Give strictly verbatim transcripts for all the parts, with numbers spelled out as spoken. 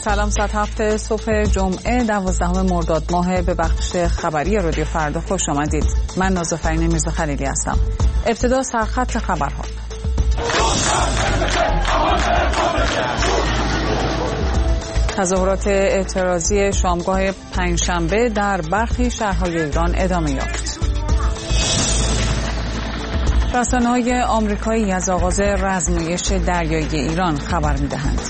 سلام، ساعت هفت صبح جمعه دوازدهم مرداد ماه به بخش خبری رادیو فردا خوش آمدید. من نازافرین میرزا خلیلی هستم. ابتدا سرخط خبرها. تظاهرات اعتراضی شامگاه پنجشنبه در برخی شهرهای ایران ادامه یافت. رسانه‌های آمریکایی از آغاز رزمایش دریایی ایران خبر می‌دهند.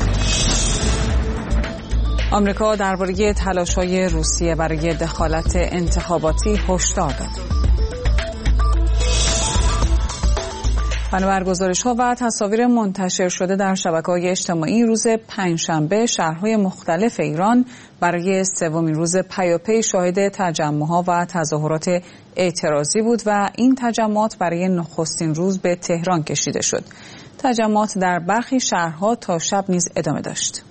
آمریکا درباره تلاش‌های روسیه برای دخالت انتخاباتی هشدار داد. بنابر گزارش‌ها و تصاویر منتشر شده در شبکه‌های اجتماعی، روز پنجشنبه شهرهای مختلف ایران برای سومین روز پیاپی شاهد تجمع‌ها و تظاهرات اعتراضی بود و این تجمعات برای نخستین روز به تهران کشیده شد. تجمعات در برخی شهرها تا شب نیز ادامه داشت.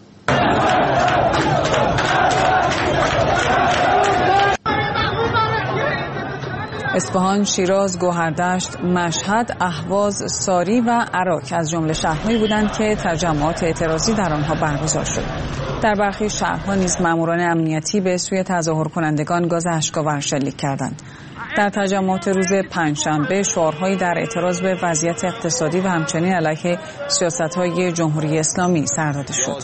اصفهان، شیراز، گوهردشت، مشهد، اهواز، ساری و عراق از جمله شهرهایی بودند که تجمعات اعتراضی در آنها برگزار شد. در برخی شهرها نیز ماموران امنیتی به سوی تظاهر کنندگان گاز اشک‌آور شلیک کردند. در تجمعات روز پنجشنبه شعارهایی در اعتراض به وضعیت اقتصادی و همچنین علیه سیاست‌های جمهوری اسلامی سر داده شد.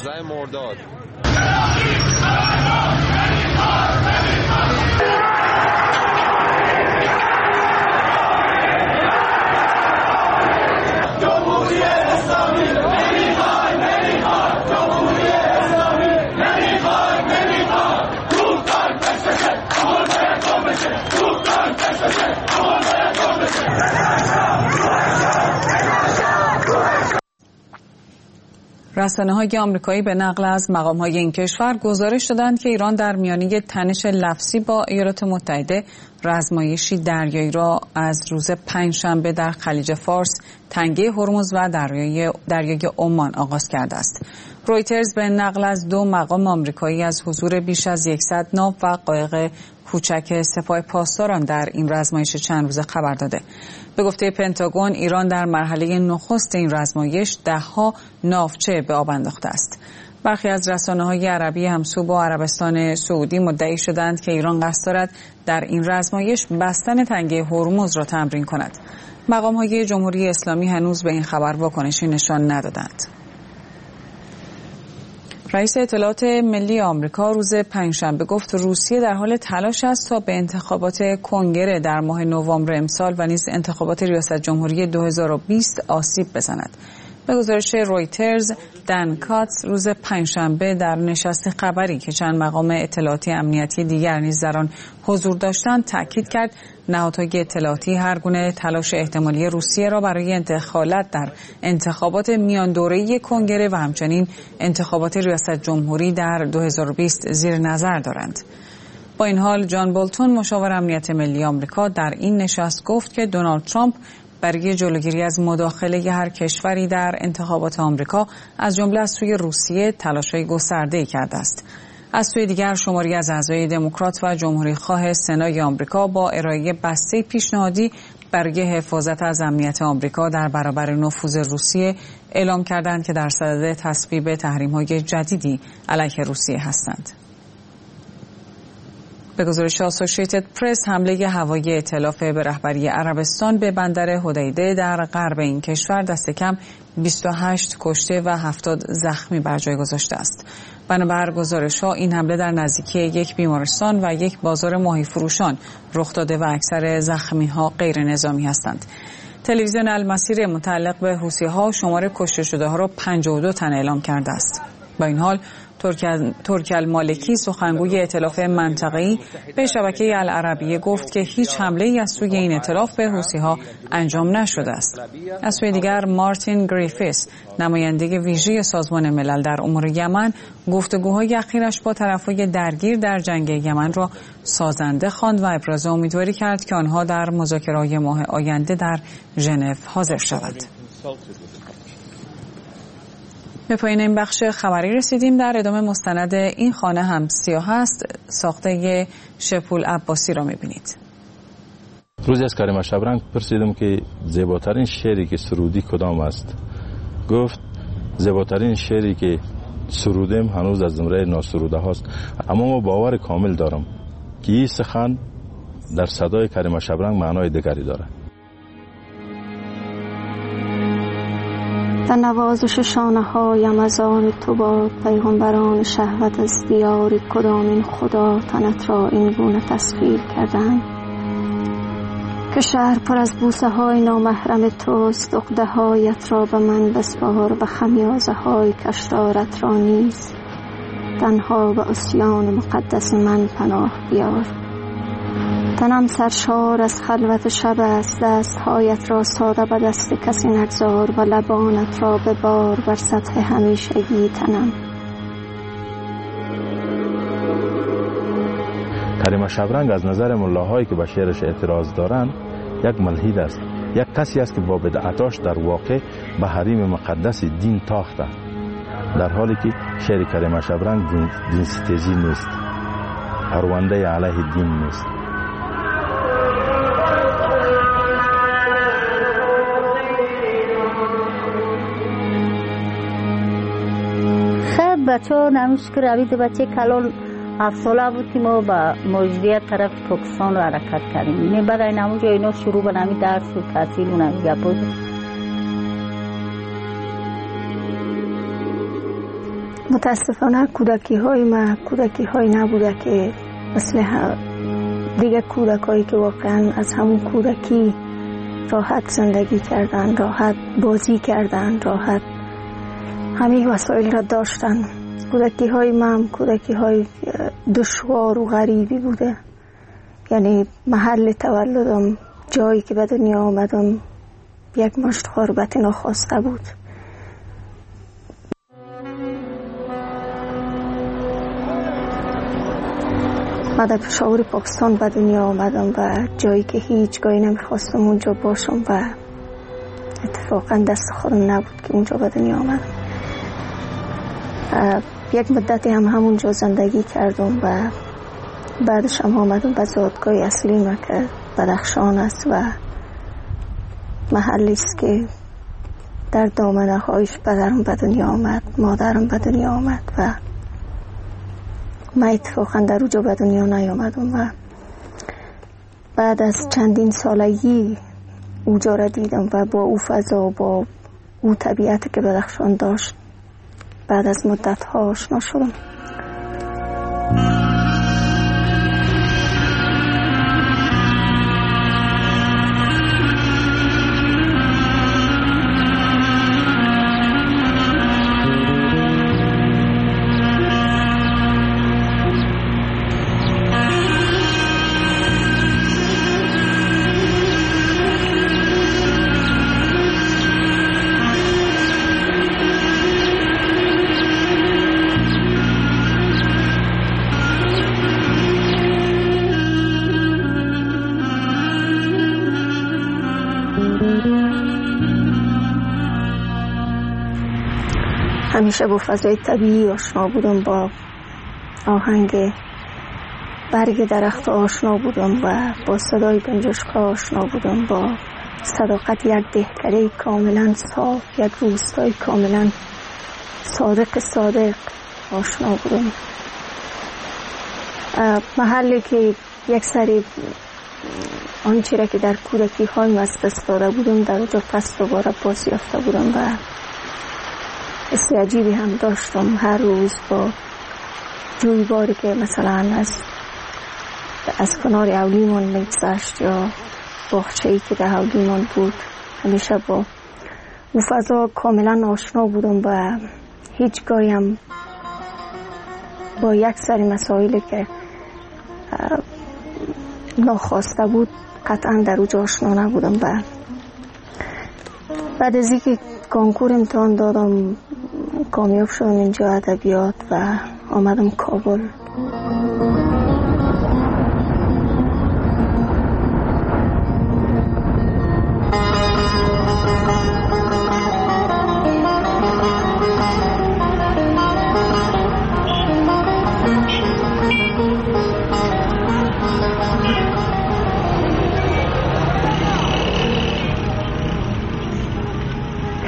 رسانه‌های آمریکایی به نقل از مقام‌های این کشور گزارش دادند که ایران در میانه تنش لفظی با ایالات متحده رزمایشی دریایی را از روز پنجشنبه در خلیج فارس، تنگه هرمز و دریای دریای عمان آغاز کرده است. رویترز به نقل از دو مقام آمریکایی از حضور بیش از صد ناو و قایق کوچک سپاه پاسداران در این رزمایش چند روزه خبر داده. به گفته پنتاگون، ایران در مرحله نخست این رزمایش ده‌ها ناوچه به آب انداخته است. برخی از رسانه‌های عربی همسو با عربستان سعودی مدعی شدند که ایران قصد دارد در این رزمایش بستن تنگه هرمز را تمرین کند. مقام‌های جمهوری اسلامی هنوز به این خبر واکنشی نشان ندادند. رئیس اطلاعات ملی آمریکا روز پنجشنبه گفت روسیه در حال تلاش است تا به انتخابات کنگره در ماه نوامبر امسال و نیز انتخابات ریاست جمهوری دو هزار و بیست آسیب بزند. به گزارش رویترز، دن کاتس روز پنجشنبه در نشست خبری که چند مقام اطلاعاتی امنیتی دیگر نیز در آن حضور داشتند تاکید کرد نهادهای اطلاعاتی هر گونه تلاش احتمالی روسیه را برای دخالت در انتخابات میان دوره‌ای کنگره و همچنین انتخابات ریاست جمهوری در دو هزار و بیست زیر نظر دارند. با این حال جان بولتون مشاور امنیت ملی آمریکا در این نشست گفت که دونالد ترامپ برای جلوگیری از مداخله هر کشوری در انتخابات آمریکا از جمله از سوی روسیه تلاش‌های گسترده‌ای کرده است. از سوی دیگر شماری از اعضای دموکرات و جمهوری خواه سنای آمریکا با ارائه بسته پیشنهادی برای حفاظت از امنیت آمریکا در برابر نفوذ روسیه اعلام کردند که در صدد تصویب تحریم‌های جدیدی علیه روسیه هستند. به گزارش آسوشیتد پرس، حمله هوایی ائتلاف به رهبری عربستان به بندر حدیده در غرب این کشور دست کم بیست و هشت کشته و هفتاد زخمی بر جای گذاشته است. بنابر گزارش‌ها این حمله در نزدیکی یک بیمارستان و یک بازار ماهی فروشان رخ داده و اکثر زخمی‌ها غیر نظامی هستند. تلویزیون المسیر متعلق به حوثی‌ها شمار کشته شده‌ها را پنجاه و دو تن اعلام کرده است. با این حال ترک المالکی سخنگوی ائتلاف منطقه‌ای به شبکه العربیه گفت که هیچ حمله‌ای از سوی این ائتلاف به حوثی‌ها انجام نشده است. از سوی دیگر مارتین گریفیس، نماینده ویژه سازمان ملل در امور یمن، گفتگوهای اخیرش با طرفهای درگیر در جنگ یمن را سازنده خواند و ابراز امیدواری کرد که آنها در مذاکره‌های ماه آینده در ژنو حاضر شود. به پایان این بخش خبری رسیدیم. در ادامه مستند این خانه هم سیاه است ساخته شپول عباسی را می‌بینید. روزی از کریم شبرنگ پرسیدم که زیباترین شعری که سرودی کدام است. گفت زیباترین شعری که سرودیم هنوز از زمره ناسروده هاست، اما ما باور کامل دارم که این سخن در صدای کریم شبرنگ معنای دیگری داره. در نوازش شانه هایم از آن تو باد، پیغمبران شهوت از دیار کدامین خدا تنت را این گونه تسخیر کردند که شهر پر از بوسه های نامحرم توست. عقده هایت را به من بسپار و خمیازه های کشرارت را نیز تنها به عصیان مقدس من پناه بیار. تنم سرشار از خلوت شب است، دست هایت را ساده به دست کسی نگذار و لبانت را ببار بر سطح همیشگی تنم. کریم شبرنگ از نظر ملاهایی که به شعرش اعتراض دارند یک ملحد است، یک کسی است که با بدعتاش در واقع به حریم مقدس دین تاخته، در حالی که شعر کریم شبرنگ دین ستیزی نیست، پرونده علیه دین نیست. خب بچه ها نمیشه که روید بچه کلان هفت ساله بود که ما با مجدیت طرف پاکستان رو حرکت کردیم. اینه بعد این همون جا اینا شروع به نمی درس و تحصیل و نمی گپ بود. متاسفانه کودکی های ما کودکی های نبوده که مثل دیگه کودک هایی که واقعا از همون کودکی راحت زندگی کردن، راحت بازی کردن، راحت همه وسایل را داشتن. کودکی های من کودکی های دشوار و غریبی بوده. یعنی محل تولدم، جایی که به دنیا آمدم، یک مشت غربت ناخواسته بود. من در پشاور پاکستان به دنیا آمدم و جایی که هیچگاهی نمیخواستم اونجا باشم و اتفاقا دست خودم نبود که اونجا به دنیا آمدم. یک مدتی هم همونجا زندگی کردم و بعدش هم آمدم به زادگاه اصلی ما که بدخشان است و محلی است که در دامنه هایش پدرم به دنیا آمد، مادرم به دنیا آمد و من اتفاقا در اونجا به دنیا نیامدم و بعد از چندین سالگی اونجا را دیدم و با او فضا، با او طبیعت که بدخشان داشت بعد از مدت ها آشنا شدم. همیشه با فضای طبیعی آشنا بودم، با آهنگ برگ درخت آشنا بودم و با صدای گنجشک‌ها آشنا بودم، با صداقت یک دهکده کاملا صاف، یک روستای کاملا صادق صادق آشنا بودم. محلی که یک سری آنچه را که در کودکی های از دست داده بودم در اونجا پس دوباره باز یافته بودم و حس عجیبی هم داشتم. هر روز با جویباری که مثلا از از کنار اولیمون میگذشت یا باغچه‌ای که در اولیمون بود، همیشه با اون فضا کاملا آشنا بودم و هیچگاهی هم با یک سری مسائلی که ناخواسته بود قطعا در اونجا آشنا نبودم. و بعد از اینکه کنکور امتحان دادم کامیاب شدم اینجا ادبیات و آمدم کابل.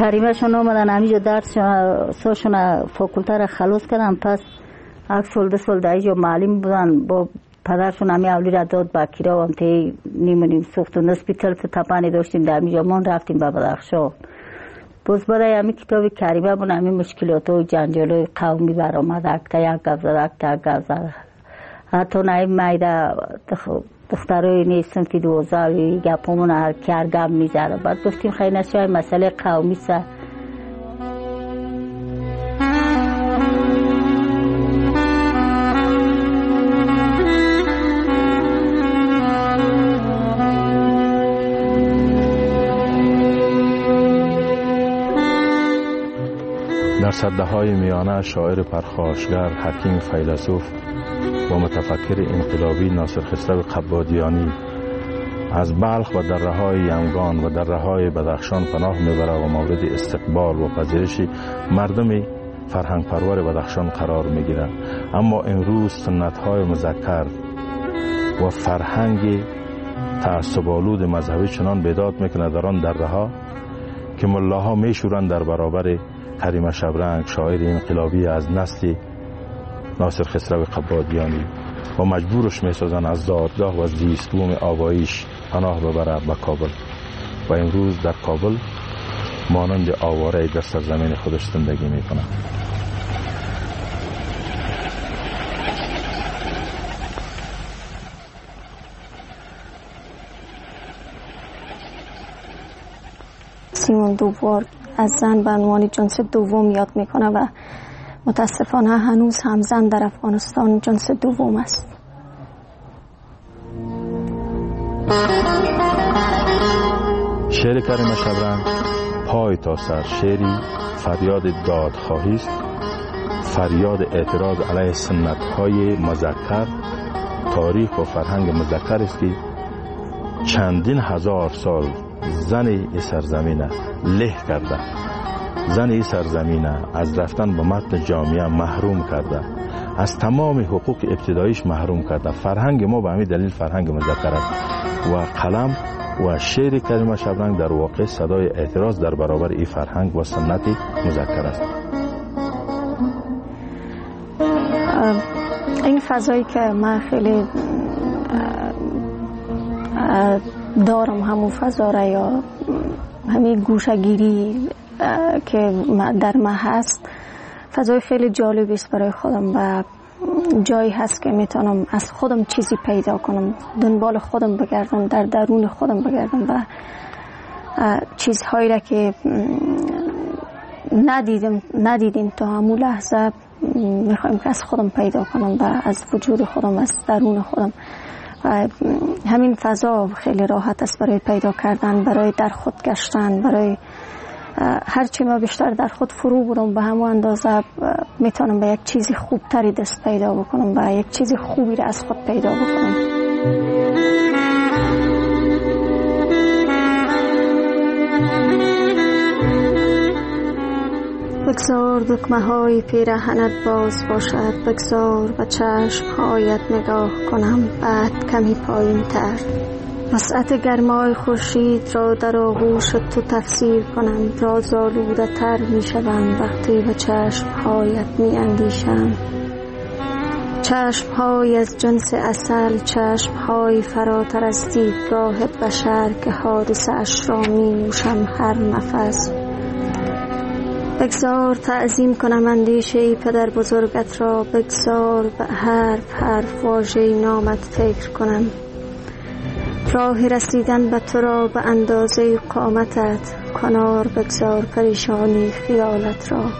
کریمشون آمدن همینجا درس ساشون فاکولته را خلاص کردن. پس یک سال دو سال در اینجا معلم بودن. با پدرشون همی اولی را داد با کیرا و همتی نیمونیم سوخت و نسپیتل تپانی داشتیم در اینجا من رفتیم به بدخشان. باز برای همین کتاب کریمه بون همین مشکلات و جنجال های قومی برآمد. اکتا یک گفت زد اکتا یک گفت زد. حتی نایم میده دخترای نیستن که دوزاوی گپامون هر کار گم میذاره. بعد گفتیم خیلی نشای مسئله قومی سه. در سده های میانه شاعر پرخاشگر، حکیم فیلسوف و متفکر انقلابی ناصر خسرو قبادیانی از بلخ و دره های یمگان و دره های بدخشان پناه میبره و مورد استقبال و پذیرش مردم فرهنگ پرور بدخشان قرار میگیره. اما امروز سنت های مذکر و فرهنگ تعصب‌آلود مذهبی چنان بیداد میکنه در آن دره ها که ملاها میشورن در برابر کریمه شبرنگ، شاعر انقلابی از نسل ناصر خسرو قبادیانی، و مجبورش میسازن از دادگاه و زیستبوم آواییش پناه ببره به کابل و امروز در کابل مانند آواره در سرزمین خودش زندگی میکنه. سیمون دوبار از زن به عنوان جنس دوم یاد میکنه و متاسفانه هنوز هم زن در افغانستان جنس دوم است. شعر کریمه شبرنگ پای تا سر شعری فریاد دادخواهی است، فریاد اعتراض علیه سنت های مذکر، تاریخ و فرهنگ مذکر است که چندین هزار سال زن این سرزمین له کرده، زن این سرزمین از رفتن به متن جامعه محروم کرده، از تمام حقوق ابتداییش محروم کرده. فرهنگ ما به همین دلیل فرهنگ مذکر است و قلم و شعر کریمه شبرنگ در واقع صدای اعتراض در برابر این فرهنگ و سنت مذکر است. این فضایی که من خیلی دارم همون فضا را یا همین گوشه‌گیری که در من هست، فضای خیلی جالبی است برای خودم و جایی هست که میتونم از خودم چیزی پیدا کنم، دنبال خودم بگردم، در درون خودم بگردم و چیزهایی را که ندیدم ندیدیم تا همون لحظه میخوایم که از خودم پیدا کنم و از وجود خودم، از درون خودم. و همین فضا خیلی راحت است برای پیدا کردن، برای در خود گشتن، برای هرچی ما بیشتر در خود فرو برم به همون اندازه میتونم به یک چیزی خوبتری دست پیدا بکنم و یک چیزی خوبی را از خود پیدا بکنم. بگذار دکمه های پیراهنت باز باشد، بگذار به چشم هایت نگاه کنم، بعد کمی پایین تر وسعت گرمای خورشید را در آغوش تو تفسیر کنم. رازآلوده تر می شوم وقتی به چشم هایت می اندیشم. چشم های از جنس عسل، چشم های فراتر از دیدگاه بشر که حادثه اش را می نوشم هر نفس. بگذار تعظیم کنم اندیشه ای پدر بزرگت را، بگذار به حرف حرف واژه نامت فکر کنم. راه رسیدن به تو را به اندازه قامتت، کنار بگذار پریشانی خیالت را.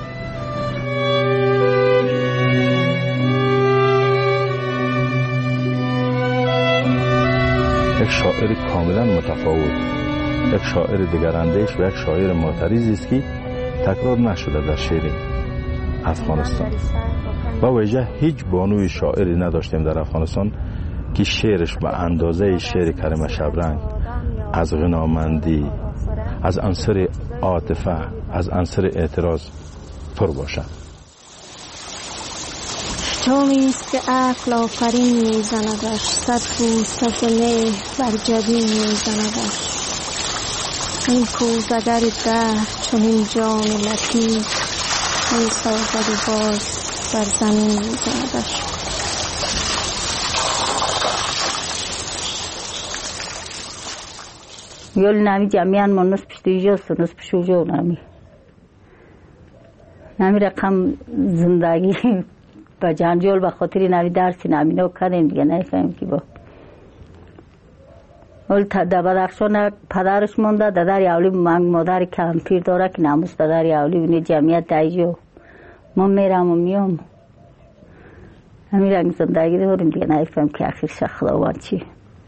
یک شاعر کاملا متفاوت، یک شاعر دگراندیش و یک شاعر معترضی است که تکرار نشده در شعر افغانستان. با وجه هیچ بانوی شاعری نداشتیم در افغانستان که شعرش به اندازه شعر کریمه شبرنگ از غنامندی، از عنصر عاطفه، از عنصر اعتراض پر باشد. شامی است که عقل آفرین میزندش، صد پوست مهر بر جبین میزندش. این کوزگر در چنین جام لطیف می سازد و باز بر زمین می زندش. یول نمی جمعیان من نصف پشتیجاست و نصف شوجو نمی نمی رقم زندگی با جنجال به خاطری نمی درسی نمی نو کردیم دیگه نفهم کی با اول در بدخشان پدرش مونده دادر یاولی من مادر کمپیر داره که ناموس دادر یاولی بینه جمعیت دایجو من میرم و میام همین رنگ زندگی داریم دیگه نفهم که آخر شخلاوان چی.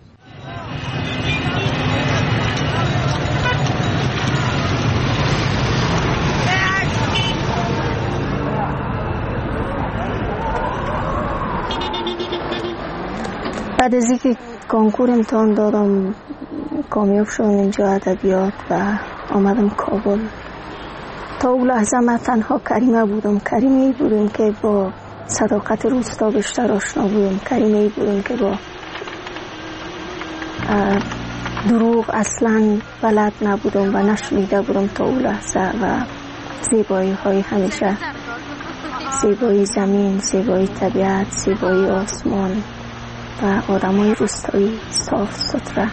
بعد از اینکه کنکور امتحان دادم کامیاب شدم اینجا ادبیات و آمدم کابل. تا اون لحظه من تنها کریمه بودم. کریمه بودم که با صداقت روستا بیشتر آشنا بودم. کریمه بودم که با دروغ اصلا بلد نبودم و نشنیده بودم تا اون لحظه و زیبایی های همیشه، زیبایی زمین، زیبایی طبیعت، زیبایی آسمان و آدمای روستایی صاف سطره.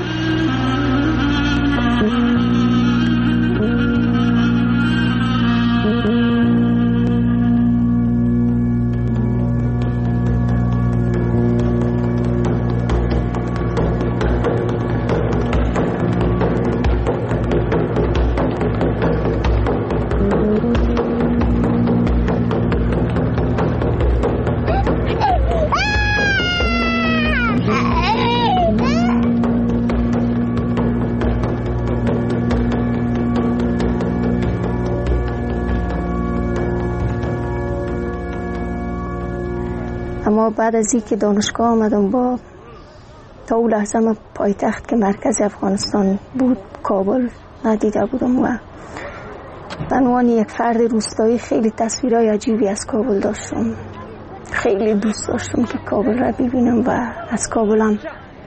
اما بعد از اینکه دانشگاه آمدم با تا اون لحظه من پایتخت که مرکز افغانستان بود کابل ندیده بودم و به عنوان یک فرد روستایی خیلی تصویرهای عجیبی از کابل داشتم. خیلی دوست داشتم که کابل را ببینم و از کابل هم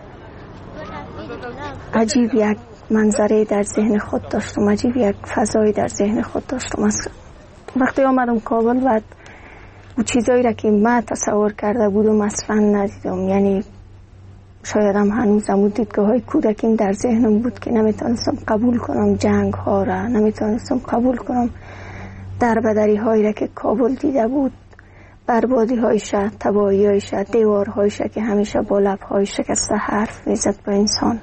عجیب یک منظره در ذهن خود داشتم، عجیب یک فضایی در ذهن خود داشتم. از وقتی آمدم کابل و اون چیزایی را که من تصور کرده بودم اصلا ندیدم. یعنی شاید هم هنوزم اون دیدگاه های کودکیم در ذهنم بود که نمیتونستم قبول کنم جنگ ها را، نمیتونستم قبول کنم دربدری هایی را که کابل دیده بود، بربادی هایش، تباهی هایش، دیوار هایش که همیشه با لب های شکسته حرف میزد با انسان.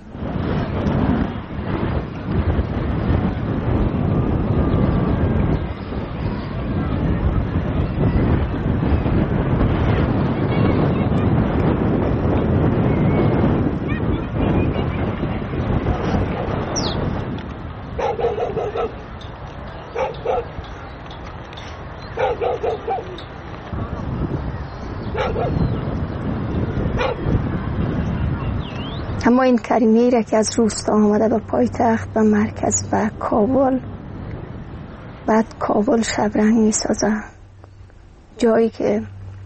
اما این کریمه را که از روستا آمده به پایتخت و مرکز و کابل، بعد کابل شبرنگ می سازه، جایی که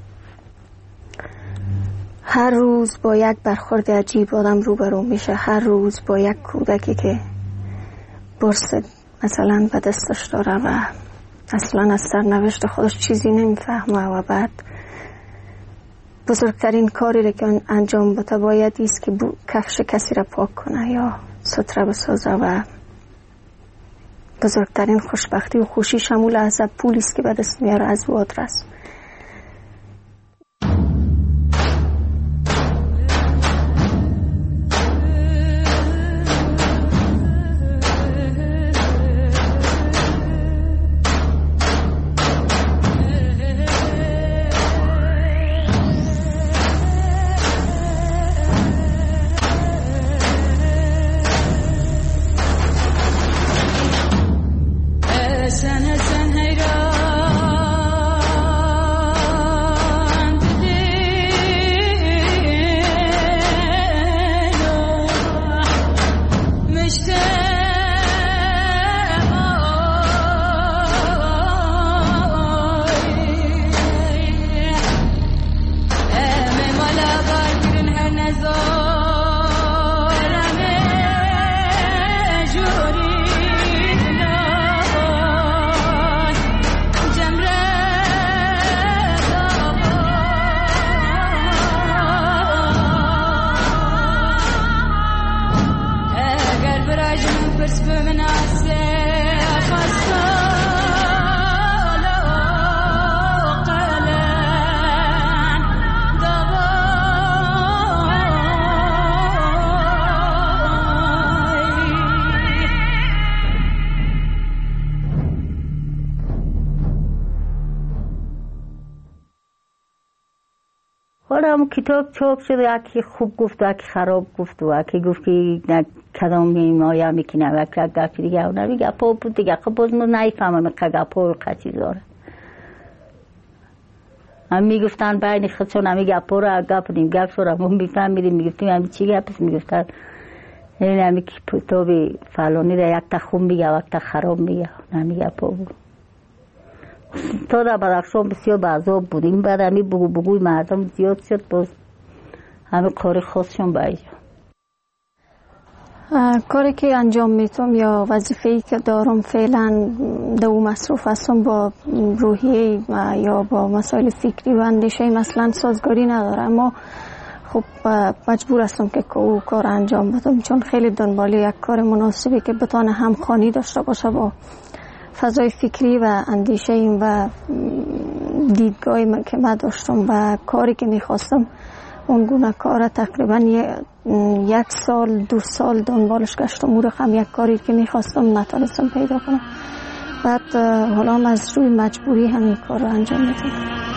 هر روز با یک برخورد عجیب آدم روبرو میشه. هر روز با یک کودکی که برس مثلا به دستش داره و اصلا از سرنوشت خودش چیزی نمیفهمه و بعد بزرگترین کاری را که انجام بده باید ایست که کفش کسی را پاک کنه یا ستره بسازه و بزرگترین خوشبختی و خوشی شمول از پولیست که به دست میاره از او آدرس. Sen sen heyran حالا همون کتاب چاپ شد، یکی خوب گفت و یکی خراب گفت و یکی گفت که نه کدام مایه میکنه و یکی گفت دیگه اون رو گپا بود دیگه. خب باز ما نیفهمم که گپا و که چیزاره. هم میگفتن بین خودشون همی گپا رو گپ نیم گپ شو رو هم میفهمیدیم. میگفتیم همی چی گپ میگفتن این همی کتاب فلانی ده یک تا خوب میگه و یک تا خراب میگه. همی گپا بود. تا در بدخشان بسیار بعضاب بودیم. بعد همی بگو بگوی مردم زیاد شد، باز همه کار خاصشون باید. کاری که انجام میتونم یا وظیفه‌ای که دارم فعلا دو مصروف هستم با روحیه یا با مسائل فکری و اندیشه مثلا سازگاری نداره، اما خب مجبور هستم که او کار انجام بدم، چون خیلی دنبال یک کار مناسبی که بتونه همخوانی داشته باشه با فضای فکری و اندیشه این و دیدگاهی که من داشتم و کاری که میخواستم. اون گونه کار تقریبا یک سال دو سال دنبالش گشتم، او رقم یک کاری که میخواستم نتونستم پیدا کنم. بعد حالا از روی مجبوری همین کار رو انجام میدم.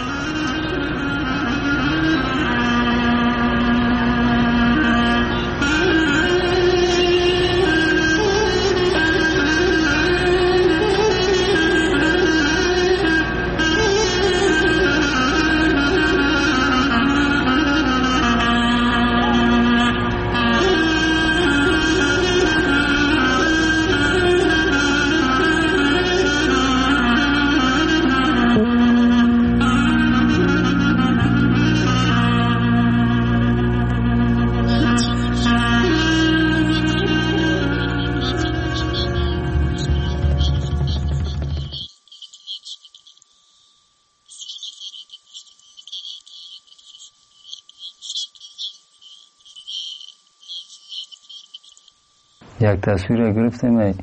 یک تصویر گرفتیم ای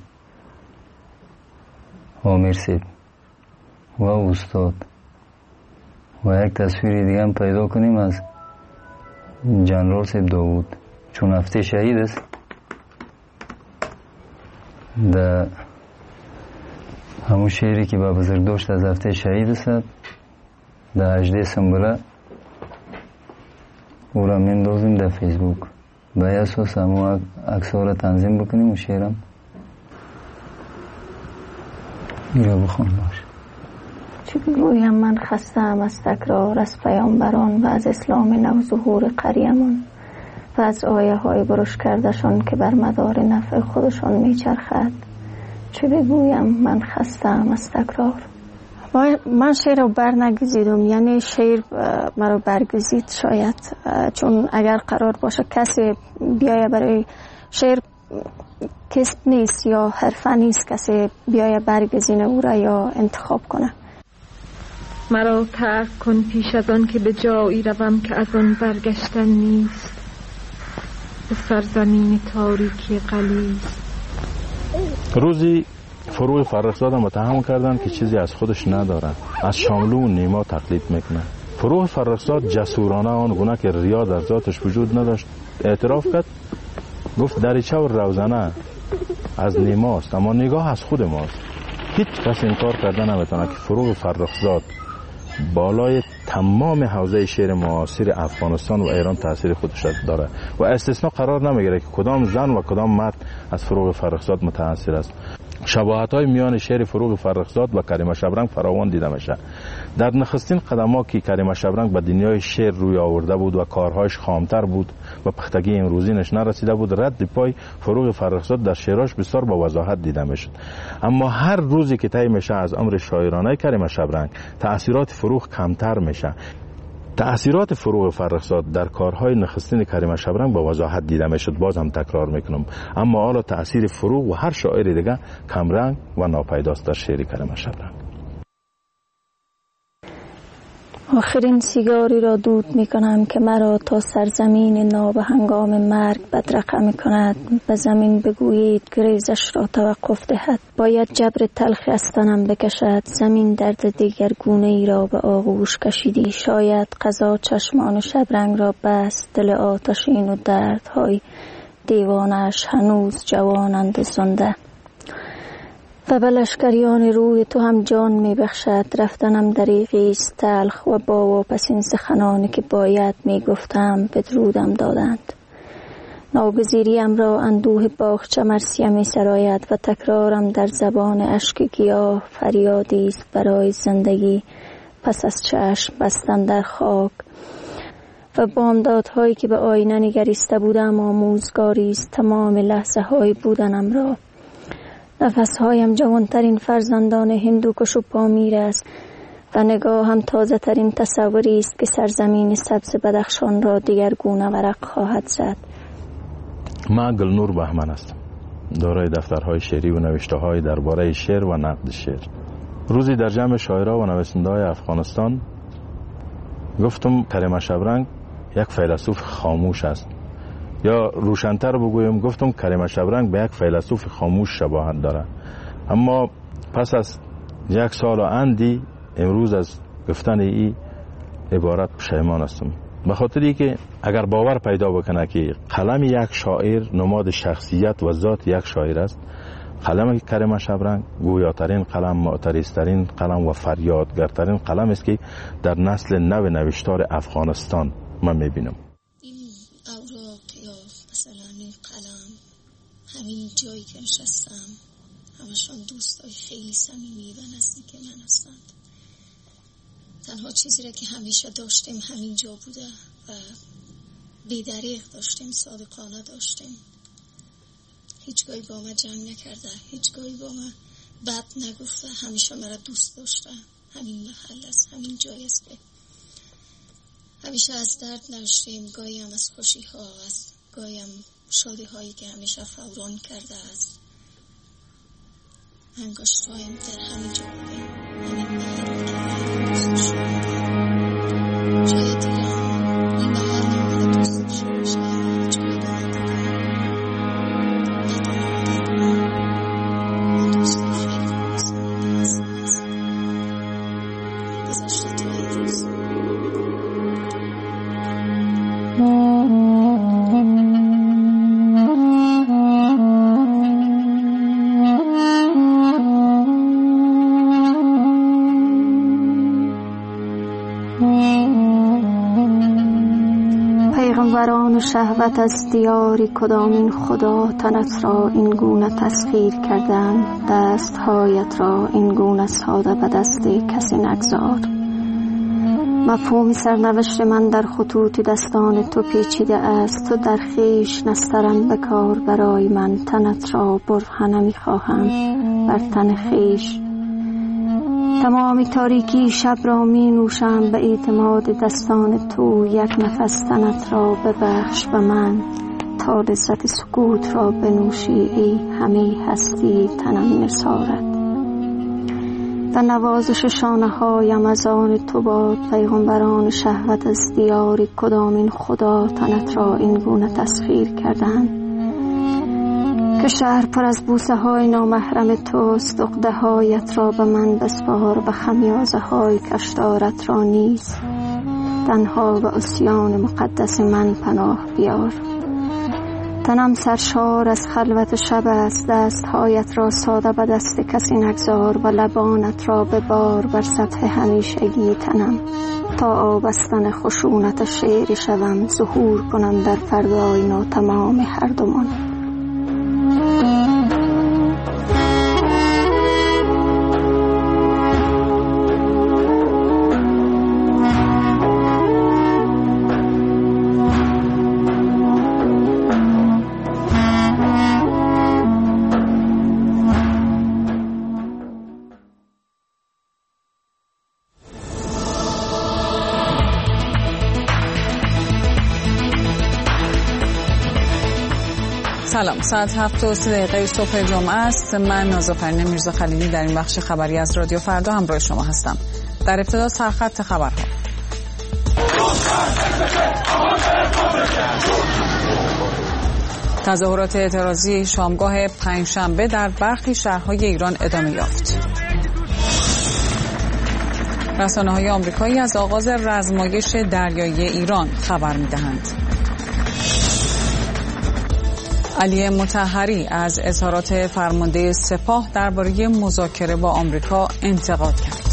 آمیر سید و استاد و یک تصویر دیگه هم پیدا کنیم از جنرال سید داوود، چون هفته شهید است. در همون شعری که با بزرگ داشت از هفته شهید است در هجده سنبله او را مندازیم در فیسبوک. به اساس همون عکس‌ها را تنظیم بکنیم و شعرم میره بخون باشه. چه بگویم من خستم از تکرار از پیامبران و از اسلام نو ظهور قریمان و از آیه های برش کردشان که بر مدار نفع خودشان میچرخد. چه بگویم من خستم از تکرار. من شعر رو بر نگزیدم، یعنی شعر مرا برگزید شاید، چون اگر قرار باشه کسی بیایه برای شعر کسب نیست یا حرفه نیست کسی بیایه برگزینه او را یا انتخاب کنه. مرا ترک کن پیش از آن که به جایی روم که از آن برگشتن نیست، به سرزمین تاریکی غلیظ. روزی فروغ فرخزاد متهم کردن که چیزی از خودش نداره، از شاملو و نیما تقلید میکنه. فروغ فرخزاد جسورانه آن گونه که ریا در ذاتش وجود نداشت اعتراف کرد، گفت دریچه و روزنه از نیماست اما نگاه از خود ماست. هیچ کس انکار کردن نمیتونه که فروغ فرخزاد بالای تمام حوزه شعر معاصر افغانستان و ایران تاثیر خودش داره و استثناء قرار نمیگیره که کدام زن و کدام مرد از فروغ فرخزاد متاثر است. شباهت‌های میان شعر فروغ فرخزاد و کریمه شبرنگ فراوان دیده میشه. در نخستین قدم‌ها که کریمه شبرنگ به دنیای شعر روی آورده بود و کارهایش خامتر بود و پختگی امروزینش نرسیده بود، رد پای فروغ فرخزاد در شعرش بسیار با وضاحت دیده میشد. اما هر روزی که طی میشه از عمر شاعرانه کریمه شبرنگ، تأثیرات فروغ کمتر میشه. تأثیرات فروغ فرخزاد در کارهای نخستین کریمه شبرنگ با وضاحت دیده میشد. باز هم تکرار میکنم، اما حالا تأثیر فروغ و هر شاعر دیگه کمرنگ و ناپیداست در شعر کریمه شبرنگ. آخرین سیگاری را دود می کنم که مرا تا سرزمین ناب هنگام مرگ بدرقه می کند. به زمین بگویید گریزش را توقف دهد، باید جبر تلخی از تنم بکشد. زمین درد دیگر گونه ای را به آغوش کشیدی، شاید قضا چشمان شبرنگ را بست. دل آتشین و دردهای دیوانش هنوز جوانند زنده. و به لشکریان روی تو هم جان می بخشد. رفتنم دریغی است تلخ و با واپسین سخنانی که باید می گفتم بدرودم دادند. ناگزیریم را اندوه باغچه مرثیه می سراید و تکرارم در زبان اشک گیاه فریادی است برای زندگی پس از چشم بستن در خاک. و بامدادهایی که به آینه نگریسته بودم آموزگاری است تمام لحظه های بودنم را. نفسهایم جوانترین فرزندان هندوکش و پامیر است و نگاه هم تازه ترین تصوری است که سرزمین سبز بدخشان را دیگرگونه ورق خواهد زد. من گلنور بهمن هستم، دارای دفترهای شعری و نوشته های درباره شعر و نقد شعر. روزی در جمع شاعرها و نویسنده های افغانستان گفتم کریم شبرنگ یک فیلسوف خاموش است، یا روشن‌تر بگویم گفتم کریم شبرنگ به یک فیلسوف خاموش شباهت داره. اما پس از یک سال و اندی امروز از گفتن این عبارت پشیمان هستم، به خاطری که اگر باور پیدا بکنه که قلم یک شاعر نماد شخصیت و ذات یک شاعر است، قلم کریم شبرنگ گویاترین قلم، معترضترین قلم و فریادگرترین قلم است که در نسل نو نوشتار افغانستان من میبینم. این اوراق یا مثلا این قلم، همین جایی که نشستم، همشان دوستای خیلی صمیمی و نزدیک من هستند. تنها چیزی را که همیشه داشتیم همین جا بوده و بی‌دریغ داشتیم، صادقانه داشتیم. هیچگاهی با ما جنگ نکرده، هیچگاهی با ما بد نگفته، همیشه مرا دوست داشته. همین محل است، همین جایی است که همیشه از درد نوشتیم، گاهی هم از خوشی ها، از گاهی هم شادی هایی که همیشه فوران کرده است. انگشت هایم در همین جا بودیم، همین محلی که خیلی دوست داشتیم. جای دیگه هم این محل نمیده دوست داشتیم، شاید جای با من دیگه پیغمبران شهوت از دیاری کدامین خدا تنت را این گونه تسخیر کردند، دستهایت را این گونه ساده به دست کسی نگذار. مفهوم سرنوشت من در خطوط دستان تو پیچیده است. تو در خیش نسترم بکار برای من، تنت را برهنه می خواهم بر تن خیش. تمامی تاریکی شب را می نوشم به اعتماد دستان تو، یک نفس تنت را ببخش به من تا لذت سکوت را بنوشی. ای همه هستی تنم نثارت و نوازش شانه هایم از آن تو باد. پیغمبران شهوت از دیاری کدامین خدا تنت را این گونه تسخیر کردند که شهر پر از بوسه های نامحرم توست. عقده هایت را به من بسپار، به خمیازه های کشدارت را نیز تنها به عصیان مقدس من پناه بیار. تنم سرشار از خلوت شب است، دستهایت را ساده به دست کسی نگذار و لبانت را ببار بر سطح همیشگی تنم تا آبستن خشونت شعر شوم، ظهور کنم در فردای ناتمام هر دومان. سلام، ساعت هفت و سی دقیقه صبح جمعه است. من نازافرین میرزا خلیلی در این بخش خبری از رادیو فردا همراه شما هستم. در ابتدا سرخط خبرها. تظاهرات اعتراضی شامگاه پنجشنبه در برخی شهرهای ایران ادامه یافت. رسانه‌های آمریکایی از آغاز رزمایش دریایی ایران خبر می‌دهند. علی مطهری از اظهارات فرمانده سپاه درباره مذاکره با آمریکا انتقاد کرد.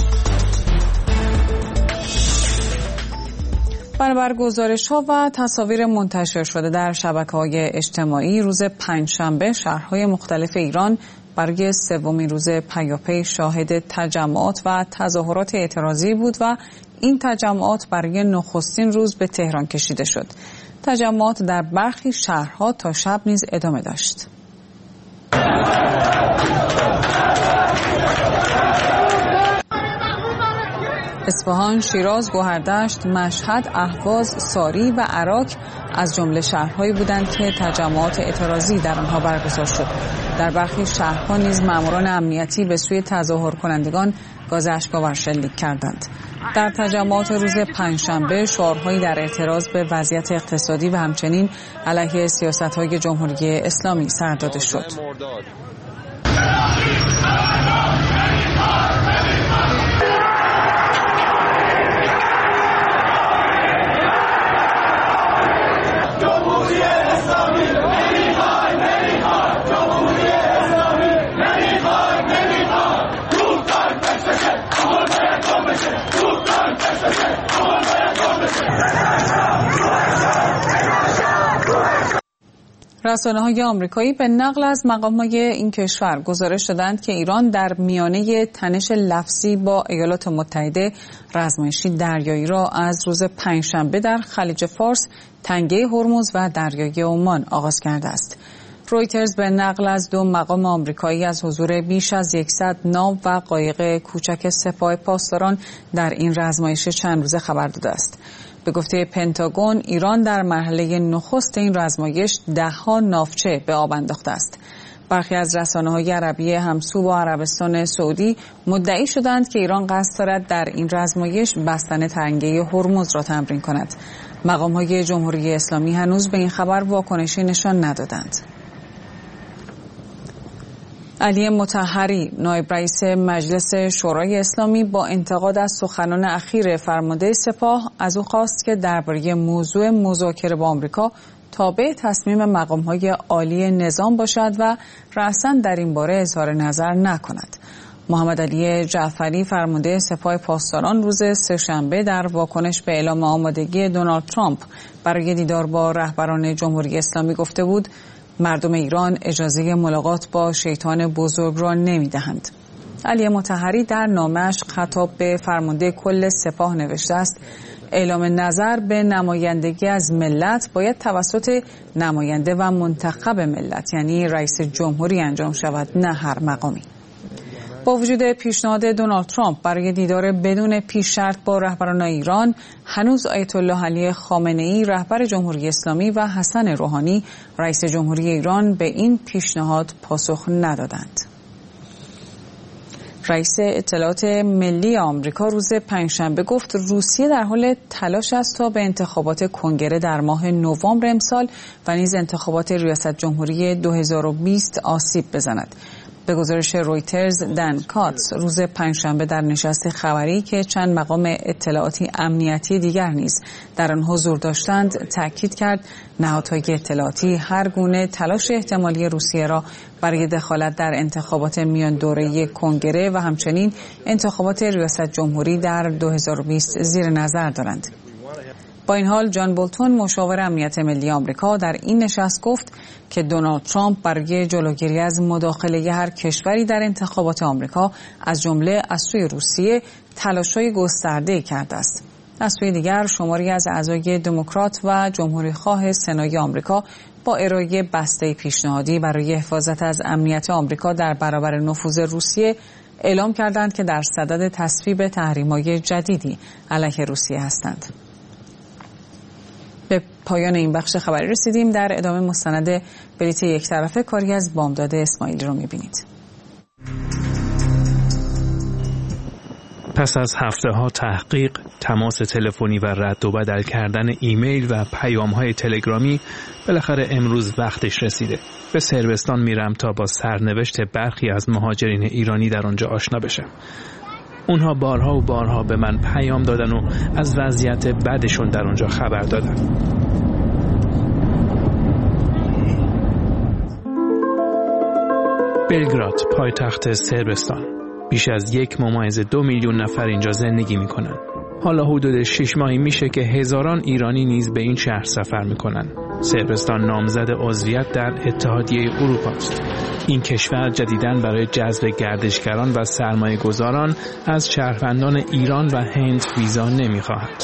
بنابر گزارش‌ها و تصاویر منتشر شده در شبکه‌های اجتماعی، روز پنجشنبه شهرهای مختلف ایران برای سومین روز پیاپی شاهد تجمعات و تظاهرات اعتراضی بود و این تجمعات برای نخستین روز به تهران کشیده شد. تجمعات در برخی شهرها تا شب نیز ادامه داشت. اصفهان، شیراز، گوهردشت، مشهد، اهواز، ساری و عراق از جمله شهرهایی بودند که تجمعات اعتراضی در آنها برگزار شد. در برخی شهرها نیز ماموران امنیتی به سوی تظاهر کنندگان گاز اشک‌آور شلیک کردند. در تجمعات روز پنجشنبه شعارهایی در اعتراض به وضعیت اقتصادی و همچنین علیه سیاست‌های جمهوری اسلامی سر داده شد. رسانه‌های آمریکایی به نقل از مقام‌های این کشور گزارش دادند که ایران در میانه تنش لفظی با ایالات متحده رزمایشی دریایی را از روز پنجشنبه در خلیج فارس، تنگه هرمز و دریای عمان آغاز کرده است. رویترز به نقل از دو مقام آمریکایی از حضور بیش از صد ناو و قایق کوچک سپاه پاسداران در این رزمایش چند روزه خبر داده است. به گفته پنتاگون، ایران در مرحله نخست این رزمایش ده‌ها ناوچه به آب انداخته است. برخی از رسانه‌های عربی همسو با عربستان سعودی مدعی شدند که ایران قصد دارد در این رزمایش بستن تنگه هرمز را تمرین کند. مقام‌های جمهوری اسلامی هنوز به این خبر واکنشی نشان ندادند. علی مطهری، نایب رئیس مجلس شورای اسلامی، با انتقاد از سخنان اخیر فرمانده سپاه از او خواست که درباره موضوع مذاکره با آمریکا تابع تصمیم مقام‌های عالی نظام باشد و رأساً در این باره اظهار نظر نکند. محمد علی جعفری، فرمانده سپاه پاسداران، روز سه‌شنبه در واکنش به اعلام آمادگی دونالد ترامپ برای دیدار با رهبران جمهوری اسلامی گفته بود مردم ایران اجازه ملاقات با شیطان بزرگ را نمی‌دهند. علی مطهری در نامه‌اش خطاب به فرمانده کل سپاه نوشته است: اعلام نظر به نمایندگی از ملت باید توسط نماینده و منتخب ملت، یعنی رئیس جمهوری، انجام شود، نه هر مقامی. با وجود پیشنهاد دونالد ترامپ برای دیدار بدون پیش شرط با رهبران ایران، هنوز آیت الله علی خامنه‌ای رهبر جمهوری اسلامی و حسن روحانی رئیس جمهوری ایران به این پیشنهاد پاسخ ندادند. رئیس اطلاعات ملی آمریکا روز پنجشنبه گفت روسیه در حال تلاش است تا به انتخابات کنگره در ماه نوامبر امسال و نیز انتخابات ریاست جمهوری دو هزار و بیست آسیب بزند. به گزارش رویترز، دن کاتس روز پنجشنبه در نشست خبری که چند مقام اطلاعاتی امنیتی دیگر نیز در آن حضور داشتند تاکید کرد نهادهای اطلاعاتی هر گونه تلاش احتمالی روسیه را برای دخالت در انتخابات میان دوره کنگره و همچنین انتخابات ریاست جمهوری در دو هزار و بیست زیر نظر دارند. با این حال جان بولتون، مشاور امنیت ملی آمریکا، در این نشست گفت که دونالد ترامپ برای جلوگیری از مداخله هر کشوری در انتخابات آمریکا از جمله از سوی روسیه تلاش‌های گسترده‌ای کرده است. از سوی دیگر شماری از اعضای دموکرات و جمهوری‌خواه سنای آمریکا با ارائه بسته پیشنهادی برای حفاظت از امنیت آمریکا در برابر نفوذ روسیه اعلام کردند که در صدد تصویب تحریم‌های جدیدی علیه روسیه هستند. به پایان این بخش خبری رسیدیم. در ادامه مستند بلیت یک طرفه کاری از بامداد اسماعیلی رو می‌بینید. پس از هفته‌ها تحقیق، تماس تلفنی و رد و بدل کردن ایمیل و پیام‌های تلگرامی، بالاخره امروز وقتش رسیده. به صربستان میرم تا با سرنوشت برخی از مهاجرین ایرانی در آنجا آشنا بشم. اونها بارها و بارها به من پیام دادن و از وضعیت بدشون در اونجا خبر دادن. بلگراد، پایتخت صربستان. بیش از یک ممیز دو میلیون نفر اینجا زندگی میکنن. حالا حدود شش ماهی میشه که هزاران ایرانی نیز به این شهر سفر میکنن. صربستان نامزد عضویت در اتحادیه اروپا است. این کشور جدیداً برای جذب گردشگران و سرمایه گذاران از شهروندان ایران و هند ویزا نمیخواهد.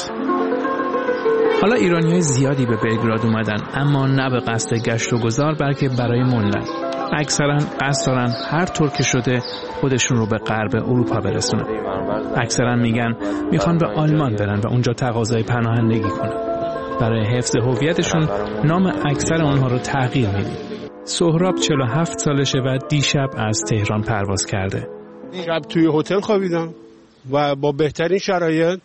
حالا ایرانی‌های زیادی به بلگراد اومدن، اما نه به قصد گشت و گذار بلکه برای موندن. اکثرا قصد دارن هر طور که شده خودشون رو به غرب اروپا برسونن. اکثرا میگن میخوان به آلمان برن و اونجا تقاضای پناهندگی کنن. برای حفظ هویتشون نام اکثر اونها رو تغییر میدیم. سهراب چهل و هفت سالشه و دیشب از تهران پرواز کرده. شب توی هتل خوابیدم و با بهترین شرایط،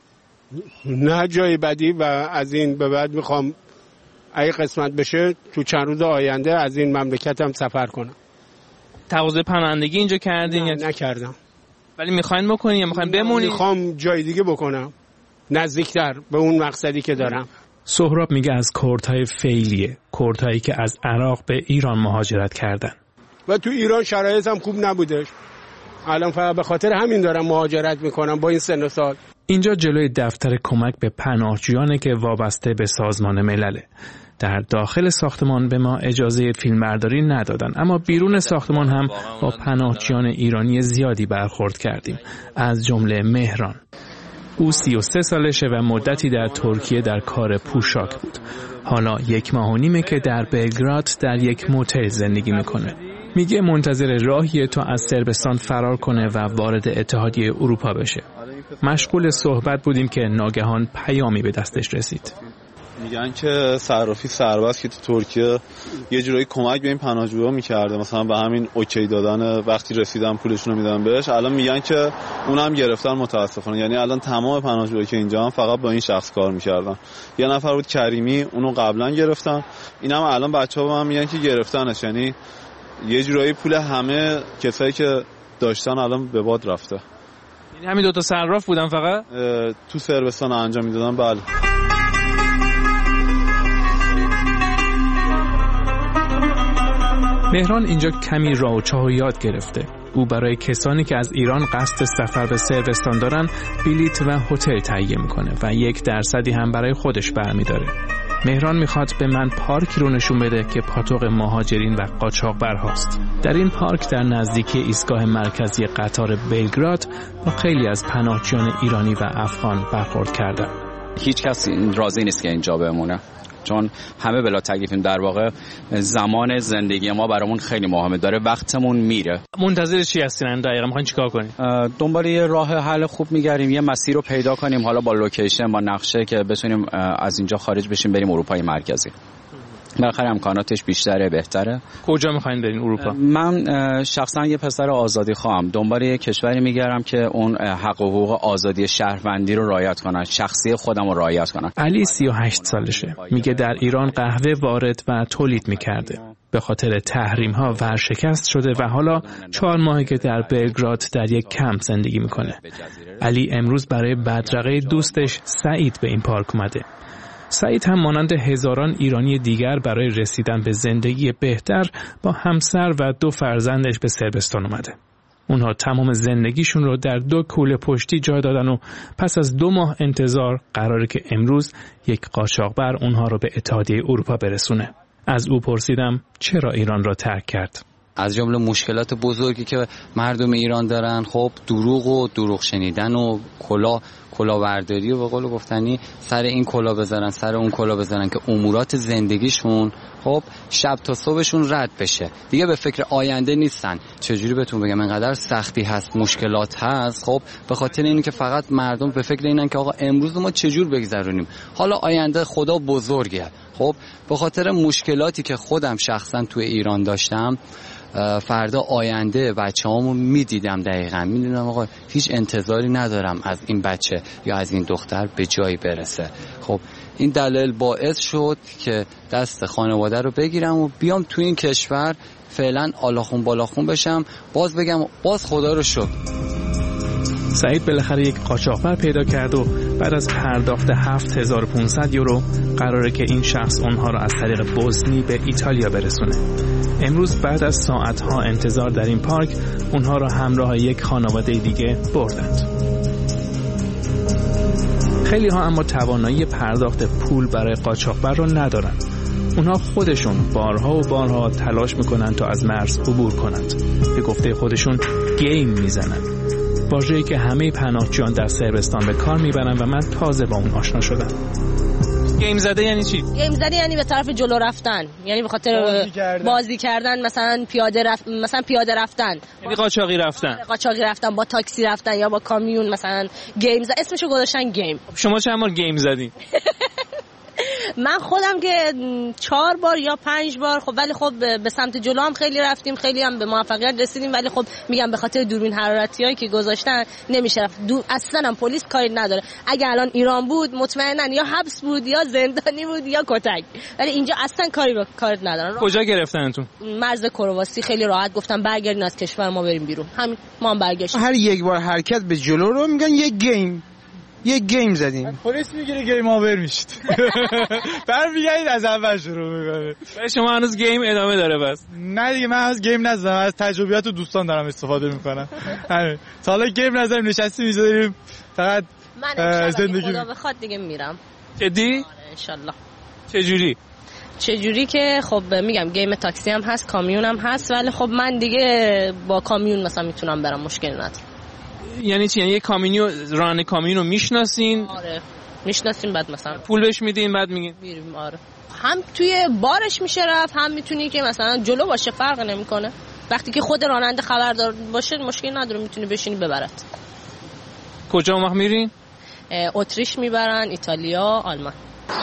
نه جای بدی، و از این به بعد میخوام اگه قسمت بشه تو چند روز آینده از این مملکتم سفر کنم. تقاضای پناهندگی اینجا کردین یا نکردم؟ ولی میخواین بکنین یا میخواین بمونین؟ میخوام جای دیگه بکنم، نزدیکتر به اون مقصدی که دارم. سهراب میگه از کردهای فعلیه، کردهایی که از عراق به ایران مهاجرت کردن و تو ایران شرایطم خوب نبودش. الان فقط به خاطر همین دارم مهاجرت میکنم با این سن و سال. اینجا جلوی دفتر کمک به پناهجویانه که وابسته به سازمان ملله. در داخل ساختمان به ما اجازه فیلمبرداری ندادن، اما بیرون ساختمان هم با پناهجویان ایرانی زیادی برخورد کردیم، از جمله مهران. او سی و سه سالشه و مدتی در ترکیه در کار پوشاک بود. حالا یک ماه و نیمه که در بلگراد در یک موتل زندگی میکنه. میگه منتظر راهیه تا از صربستان فرار کنه و وارد اتحادیه اروپا بشه. مشغول صحبت بودیم که ناگهان پیامی به دستش رسید. میگن که صرافی سرباز که تو ترکیه یه جورایی کمک به این پناهجوها میکرده، مثلا به همین اوکی دادن وقتی رسیدن پولشون رو میدن بهش. الان میگن که اونم گرفتن متاسفانه، یعنی الان تمام پناهجوها که اینجا هم فقط با این شخص کار میکردن. یه نفر بود کریمی، اونو قبلا گرفتن، اینم الان بچه‌ها به من میگن که گرفتنش. یعنی یه جورایی پول همه کسایی که داشتن الان به باد رفته. یعنی همین دو تا صراف بودن فقط تو صربستان انجام میدادن. بله. مهران اینجا کمی راه و چاه یاد گرفته. او برای کسانی که از ایران قصد سفر به صربستان دارن بلیط و هتل تهیه میکنه و یک درصدی هم برای خودش برمیداره. مهران میخواد به من پارکی رو نشون بده که پاتوق مهاجرین و قاچاقبرهاست. در این پارک در نزدیکی ایستگاه مرکزی قطار بلگراد با خیلی از پناهجویان ایرانی و افغان برخورد کردم. هیچ کس راضی نیست که اینجا بمونه، چون همه بلا تکلیفیم. در واقع زمان زندگی ما برامون خیلی مهمه، داره وقتمون میره. منتظر چی هستین دقیقاً؟ میخواین چیکار کنین؟ دنبال یه راه حل خوب میگردیم، یه مسیر رو پیدا کنیم، حالا با لوکیشن، با نقشه، که بتونیم از اینجا خارج بشیم بریم اروپای مرکزی. بالاخره امکاناتش بیشتره، بهتره. کجا میخواین برین اروپا؟ من شخصا یه پسر آزادی خواهم، دنبال یه کشوری میگردم که اون حق و حقوق آزادی شهروندی رو رعایت کنن، شخصی خودم رو رعایت کنن. علی سی و هشت سالشه. میگه در ایران قهوه وارد و تولید میکرده. به خاطر تحریم ها ورشکست شده و حالا چهار ماهی که در بلگراد در یک کمپ زندگی میکنه. علی امروز برای بدرقه دوستش سعید به این پارک اومده. سعید هم مانند هزاران ایرانی دیگر برای رسیدن به زندگی بهتر با همسر و دو فرزندش به صربستان اومده. اونها تمام زندگیشون رو در دو کوله پشتی جا دادن و پس از دو ماه انتظار قراره که امروز یک قاچاقبر اونها رو به اتحادیه اروپا برسونه. از او پرسیدم چرا ایران را ترک کرد. از جمله مشکلات بزرگی که مردم ایران دارن، خب دروغ و دروغ شنیدن و کلا کلاهبرداری و به قول گفتنی سر این کلا بذارن سر اون کلا بذارن که امورات زندگیشون خب شب تا صبحشون رد بشه، دیگه به فکر آینده نیستن. چجوری بهتون بگم، اینقدر سختی هست، مشکلات هست، خب به خاطر اینه که فقط مردم به فکر اینن که آقا امروز ما چجور بگذرونیم، حالا آینده خدا بزرگه. خب به خاطر مشکلاتی که خودم شخصا تو ایران داشتم، فردا آینده بچه‌هامو میدیدم، دقیقاً میدیدم آقا هیچ انتظاری ندارم از این بچه یا از این دختر به جایی برسه. خب این دلیل باعث شد که دست خانواده رو بگیرم و بیام تو این کشور فعلا آلاخون بالاخون بشم، باز بگم باز خدا رو شکر. سعید بالاخره یک قاچاقبر پیدا کرد و بعد از پرداخت هفت هزار و پانصد یورو قراره که این شخص اونها را از طریق بوسنی به ایتالیا برسونه. امروز بعد از ساعتها انتظار در این پارک اونها را همراه یک خانواده دیگه بردند. خیلی ها اما توانایی پرداخت پول برای قاچاقبر را ندارن. اونها خودشون بارها و بارها تلاش میکنن تا از مرز عبور کنند. به گفته خودشون گیم میزنن. واژه‌ای که همه پناهجویان در صربستان به کار میبرن و من تازه با اون آشنا شدم. گیم زده یعنی چی؟ گیم زده یعنی به طرف جلو رفتن، یعنی به خاطر بازی کردن, بازی کردن مثلا پیاده رفت مثلا پیاده رفتن، یعنی قاچاقی رفتن. قاچاقی رفتن با تاکسی رفتن یا با کامیون مثلا گیم زده، اسمشو گذاشتن گیم. شما چند بار گیم زدین؟ من خودم که چهار بار یا پنج بار، خب ولی خب به سمت جلو هم خیلی رفتیم، خیلی هم به موفقیت رسیدیم، ولی خب میگم به خاطر دوربین حرارتیایی که گذاشتن نمیشه رفت. اصلا هم پلیس کاری نداره. اگه الان ایران بود مطمئنا یا حبس بود یا زندانی بود یا کتک، ولی اینجا اصلا کاری رو کار ندارن. کجا گرفتنتون؟ مرز کرواسی. خیلی راحت گفتم برگردین از کشور ما بریم بیرون. همین ما هم برگشتیم. هر یک بار حرکت به جلو رو میگن یک گیم. یک گیم زدیم. پلیس میگیره گیم آور میشید. برمیگردید از اول شروع میکنه. شما هنوز گیم ادامه داره بس؟ نه دیگه، من از گیم نزدم، از تجربیات و دوستان دارم استفاده میکنم. همین. تا حالا گیم نزدیم، نشستیم میذاریم فقط من زندگی. خدا بخواد دیگه میرم. جدی؟ ان شاء الله. چه جوری؟ چه جوری که خب میگم گیم تاکسی هم هست، کامیون هم هست، ولی خب من دیگه با کامیون مثلا میتونم برم، مشکل نداره. یعنی چی؟ یعنی یه کامیونیو ران کامیونو میشناسین؟ آره میشناسیم، بعد مثلا پول بهش میدین بعد میگین میریم. آره هم توی بارش میشه رفت، هم میتونی که مثلا جلو باشه، فرق نمیکنه. وقتی که خود راننده خبردار باشه مشکل نداره، میتونی بشینی ببرت. کجا اون وقت میرین؟ اتریش میبرن، ایتالیا، آلمان.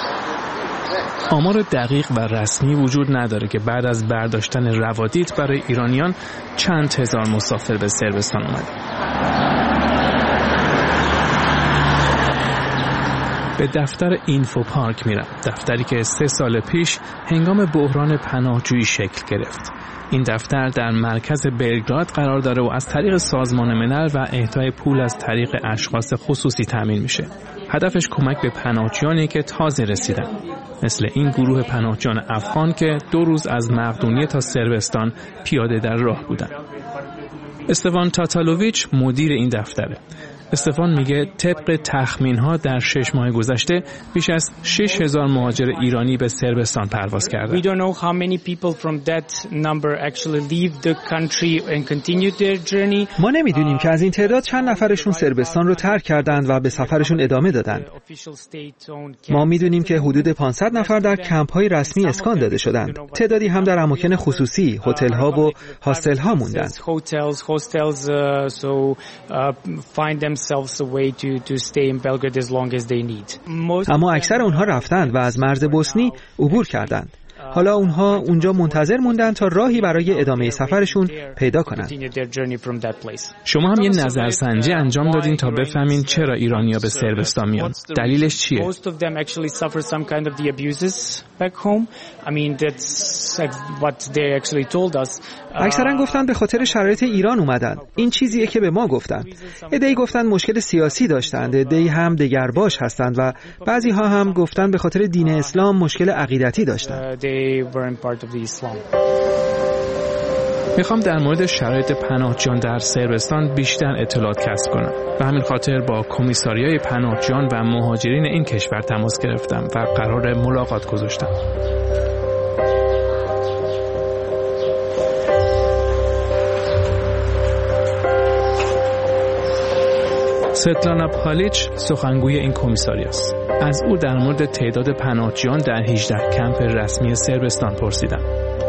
آمار دقیق و رسمی وجود نداره که بعد از برداشتن روادید برای ایرانیان چند هزار مسافر به صربستان اومد. به دفتر اینفو پارک میرم، دفتری که سه سال پیش هنگام بحران پناهجویی شکل گرفت. این دفتر در مرکز بلگراد قرار داره و از طریق سازمان ملل و اهدای پول از طریق اشخاص خصوصی تامین میشه. هدفش کمک به پناهجویانی که تازه رسیدن، مثل این گروه پناهجویان افغان که دو روز از مقدونیه تا صربستان پیاده در راه بودن. استفان تاتالوویچ مدیر این دفتره. استفان میگه طبق تخمین‌ها در شش ماه گذشته بیش از شش هزار مهاجر ایرانی به صربستان پرواز کردند. We don't know how many people from that number actually leave the country and continue their journey. ما نمیدونیم که از این تعداد چند نفرشون صربستان رو ترک کردند و به سفرشون ادامه دادند. ما میدونیم که حدود پانصد نفر در کمپ‌های رسمی اسکان داده شدند. تعدادی هم در اماکن خصوصی، هتل‌ها و هاستل‌ها موندند. Hotels, hostels, uh, so uh, find them themselves a way to to stay in Belgrade as long as they need. اما اکثر اونها رفتند و از مرز بوسنی عبور کردند. حالا اونها اونجا منتظر موندن تا راهی برای ادامه سفرشون پیدا کنند. شما هم یه نظرسنجی انجام دادین تا بفهمین چرا ایرانی‌ها به صربستان میان. دلیلش چیه؟ اکثرا گفتن به خاطر شرایط ایران اومدن. این چیزیه که به ما گفتن. عده‌ای گفتن مشکل سیاسی داشتند، عده‌ای هم دگرباش هستند و بعضی ها هم گفتن به خاطر دین اسلام مشکل عقیدتی داشتند. میخوام در مورد شرایط پناهجویان در صربستان بیشتر اطلاعات کسب کنم. به همین خاطر با کمیساریای پناهجویان و مهاجرین این کشور تماس گرفتم و قرار ملاقات گذاشتم. ستلانا پالیچ سخنگوی این کمیساری است. از او در مورد تعداد پناهجویان در هجده کمپ رسمی صربستان پرسیدم.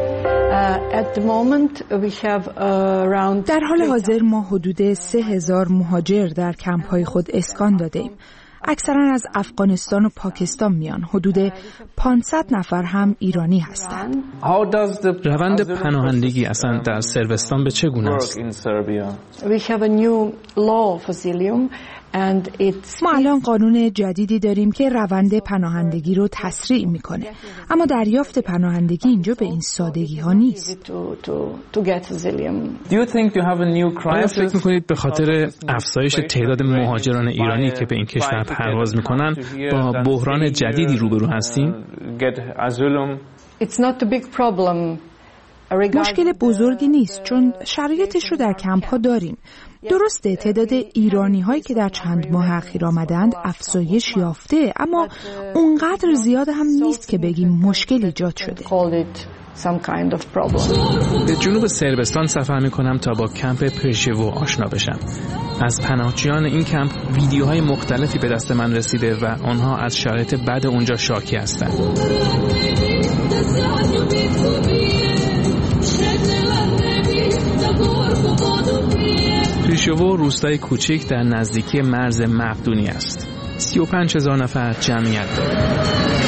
در حال حاضر ما حدود سه هزار مهاجر در کمپ‌های خود اسکان دادیم. اکثرا از افغانستان و پاکستان میان. حدود پانصد نفر هم ایرانی هستند. روند پناهندگی اصلا در صربستان به چه گونه است؟ ما الان قانون جدیدی داریم که روند پناهندگی رو تسریع میکنه، اما دریافت پناهندگی اینجا به این سادگی ها نیست. آیا فکر میکنید به خاطر افزایش تعداد مهاجران ایرانی که به این کشور پرواز میکنن با بحران جدیدی روبرو هستیم؟ مشکل بزرگی نیست چون شرایطش رو در کمپ ها داریم. درسته تعداد ایرانی هایی که در چند ماه اخیر آمدند افزایش یافته، اما اونقدر زیاد هم نیست که بگیم مشکل ایجاد شده. به جنوب صربستان سفر میکنم تا با کمپ پرشوو آشنا بشم. از پناهجویان این کمپ ویدیوهای مختلفی به دست من رسیده و آنها از شرایط بد اونجا شاکی هستند. پرشوو روستای کوچک در نزدیکی مرز مقدونی است. سی و پنج هزار نفر جمعیت دارد.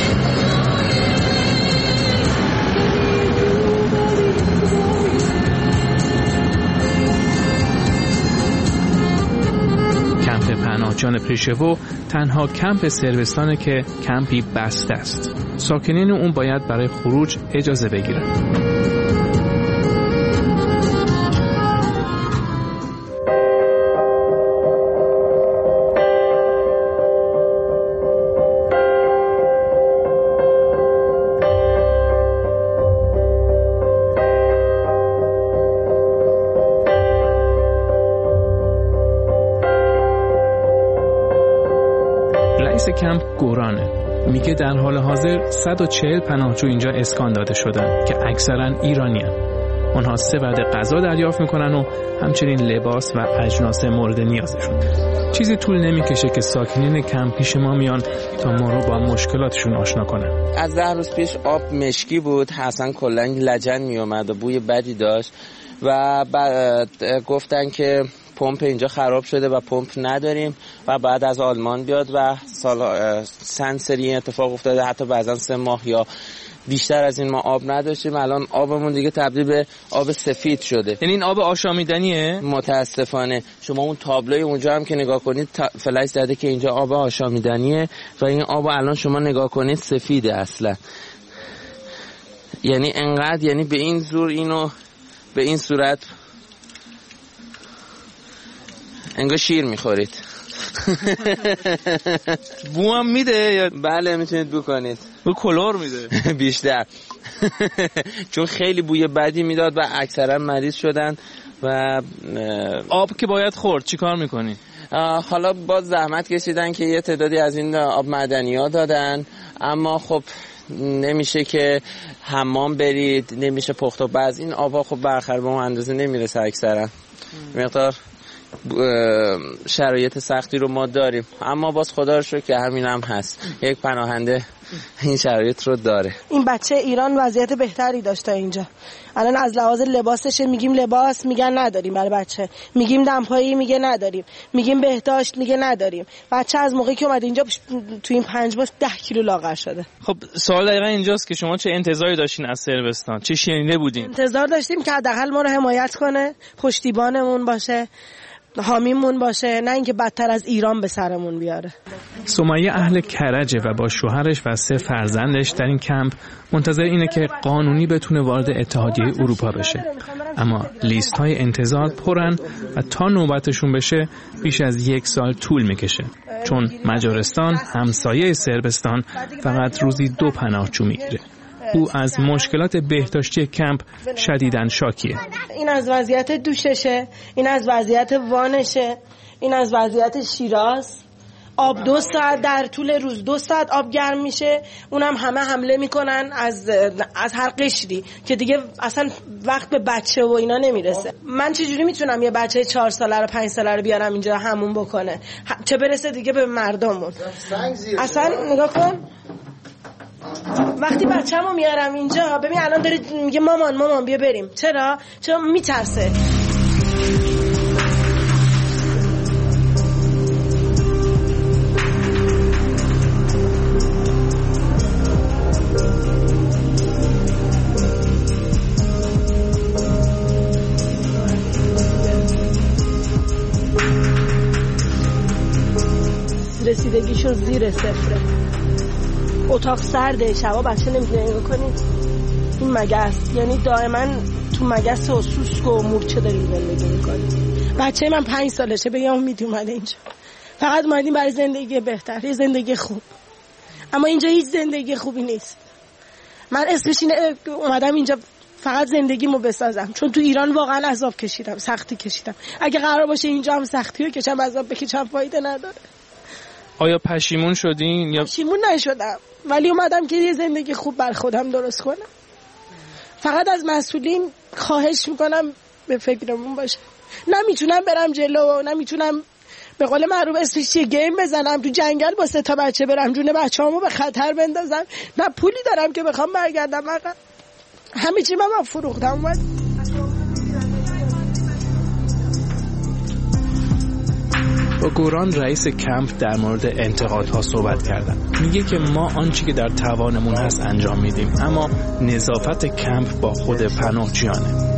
کمپ پناهجویان پرشوو تنها کمپ صربستانه که کمپی بسته است. ساکنین اون باید برای خروج اجازه بگیرند. کمپ گورانه میگه در حال حاضر صد و چهل پناهجو اینجا اسکان داده شدن که اکثرا ایرانیان. اونها سه وعده غذا دریافت میکنن و همچنین لباس و اجناس مورد نیازشون. چیزی طول نمیکشه که ساکنین کمپ پیش ما میان تا ما رو با مشکلاتشون آشنا کنن. از ده روز پیش آب مشکی بود، حسن کلنگ لجن میومد و بوی بدی داشت و بعد گفتن که پمپ اینجا خراب شده و پمپ نداریم و بعد از آلمان بیاد و سال چند سری اتفاق افتاده، حتی بعضا سه ماه یا بیشتر از این ما آب نداشتیم. الان آبمون دیگه تبدیل به آب سفید شده. یعنی این آب آشامیدنیه؟ متاسفانه. شما اون تابلوی اونجا هم که نگاه کنید فلش زده که اینجا آب آشامیدنیه و این آب الان شما نگاه کنید سفیده اصلا. یعنی انقدر، یعنی به این زور اینو به این صورت انگار شیر میخورید. بو هم میده یا؟ بله میتونید بو کنید. بو کلور میده بیشتر. چون خیلی بوی بدی میداد و اکثرا مریض شدن. و آب که باید خورد چیکار میکنی؟ حالا باز زحمت کشیدن که یه تعدادی از این آب معدنی ها دادن، اما خب نمیشه که حمام برید، نمیشه پخت و بعض این آبا خب برخلاف اون اندازه نمیرسه اکثرا. مقدار شرایط سختی رو ما داریم، اما باز خدا رو شکر که همین هم هست، یک پناهنده این شرایط رو داره. این بچه ایران وضعیت بهتری داشته اینجا. الان از لحاظ لباسش میگیم لباس، میگن نداریم برای بچه، میگیم دمپایی، میگه نداریم، میگیم بهداشت، میگه نداریم. بچه از موقعی که اومد اینجا تو این پنج ماه ده کیلو لاغر شده. خب سوال دقیقا اینجاست که شما چه انتظاری داشتین از صربستان؟ چه شنیده بودین؟ انتظار داشتیم که حداقل ما رو حمایت کنه، پشتیبانمون باشه، حامیمون باشه، نه اینکه بدتر از ایران به سرمون بیاره. سمیه اهل کرجه و با شوهرش و سه فرزندش در این کمپ منتظر اینه که قانونی بتونه وارد اتحادیه اروپا بشه، اما لیست های انتظار پرن و تا نوبتشون بشه بیش از یک سال طول میکشه، چون مجارستان همسایه صربستان فقط روزی دو پناهجو میگیره. او از مشکلات بهداشتی کمپ شدیداً شاکیه. این از وضعیت دوششه، این از وضعیت وانشه، این از وضعیت شیراز. آب دو ساعت در طول روز دو ساعت آب گرم میشه، اونم همه حمله میکنن از از هر قشری که دیگه اصلا وقت به بچه و اینا نمیرسه. من چجوری میتونم یه بچه چهار ساله رو پنج ساله رو بیارم اینجا همون بکنه، چه برسه دیگه به مردمون. اصلا نگاه کن، وقتی بچه‌مو میارم اینجا ببین الان داره میگه مامان مامان بیا بریم. چرا؟ چرا میترسه. زیر صفره، اتاق سرده، شبا بچه نمیتونه نگاه کنید. این مگس، یعنی دائما تو مگس و سوسک و مورچه داریم زندگی میکنیم. بچه من پنج سالشه، به یه امید اومده اینجا، فقط اومدیم برای زندگی بهتر، یه زندگی خوب. اما اینجا هیچ زندگی خوبی نیست. من اسمش اینه اومدم اینجا فقط زندگیمو بسازم، چون تو ایران واقعا عذاب کشیدم، سختی کشیدم. اگه قرار باشه اینجا هم سختی رو کشم، عذاب بکشم، فایده نداره. آیا پشیمون شدین یا؟ پشیمون نشدم، ولی اومدم که یه زندگی خوب بر خودم درست کنم. فقط از مسئولین خواهش میکنم به فکرمون باشه. نمیتونم برم جلو، نمیتونم به قول معروف اسمش چیه گیم بزنم تو جنگل با سه تا بچه برم جون بچه‌هامو به خطر بندازم. نه پولی دارم که بخوام برگردم آقا. همه چی من فروختم اومد. با گوران رئیس کمپ در مورد انتقادها صحبت کردم. میگه که ما آنچه که در توانمون هست انجام میدیم، اما نظافت کمپ با خود پناهجویانه.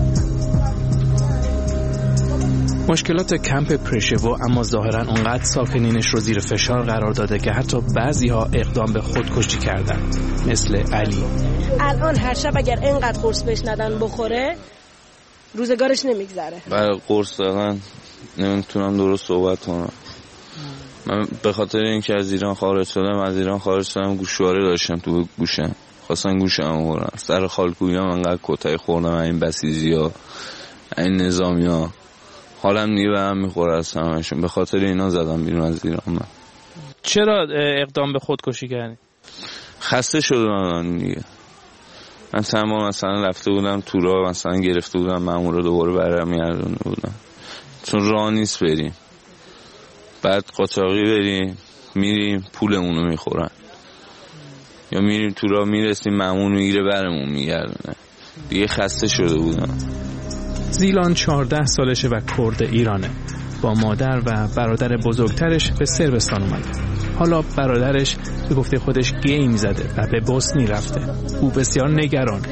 مشکلات کمپ پرشوو اما ظاهراً اونقدر ساکنینش رو زیر فشار قرار داده که حتی بعضی‌ها اقدام به خودکشی کردن، مثل علی. الان هر شب اگر اینقدر قرص بهش ندن بخوره روزگارش نمیگذره. برای قرص دادن نمیتونم درست صحبت کنم. من به خاطر اینکه از ایران خارج شدم، از ایران خارج شدم گوشواره داشتم تو گوشم، خواستن گوشم بخورن. سر خالکوبیام انقدر کتک خوردم این بسیجی‌ها، این نظامی‌ها. حالم دیگه به هم میخوره از همشون، به خاطر اینا زدم بیرون از ایران. من چرا اقدام به خودکشی کردی؟ خسته شدم دیگه. من چند بار مثلا رفته بودم تو راه، مثلا گرفته بودم مأمور رو دوباره برمیگردونده بودم، چون راه نیست بریم. بعد قاچاقی بریم، میریم پولمون رو میخورن، یا میریم تو راه میرسیم مأمور میگیره برمون میگردونه. دیگه خسته شده بودم. زیلان چهارده سالشه و کرد ایرانه. با مادر و برادر بزرگترش به صربستان اومده. حالا برادرش به گفته خودش گیم زده و به بوسنی رفته. او بسیار نگران.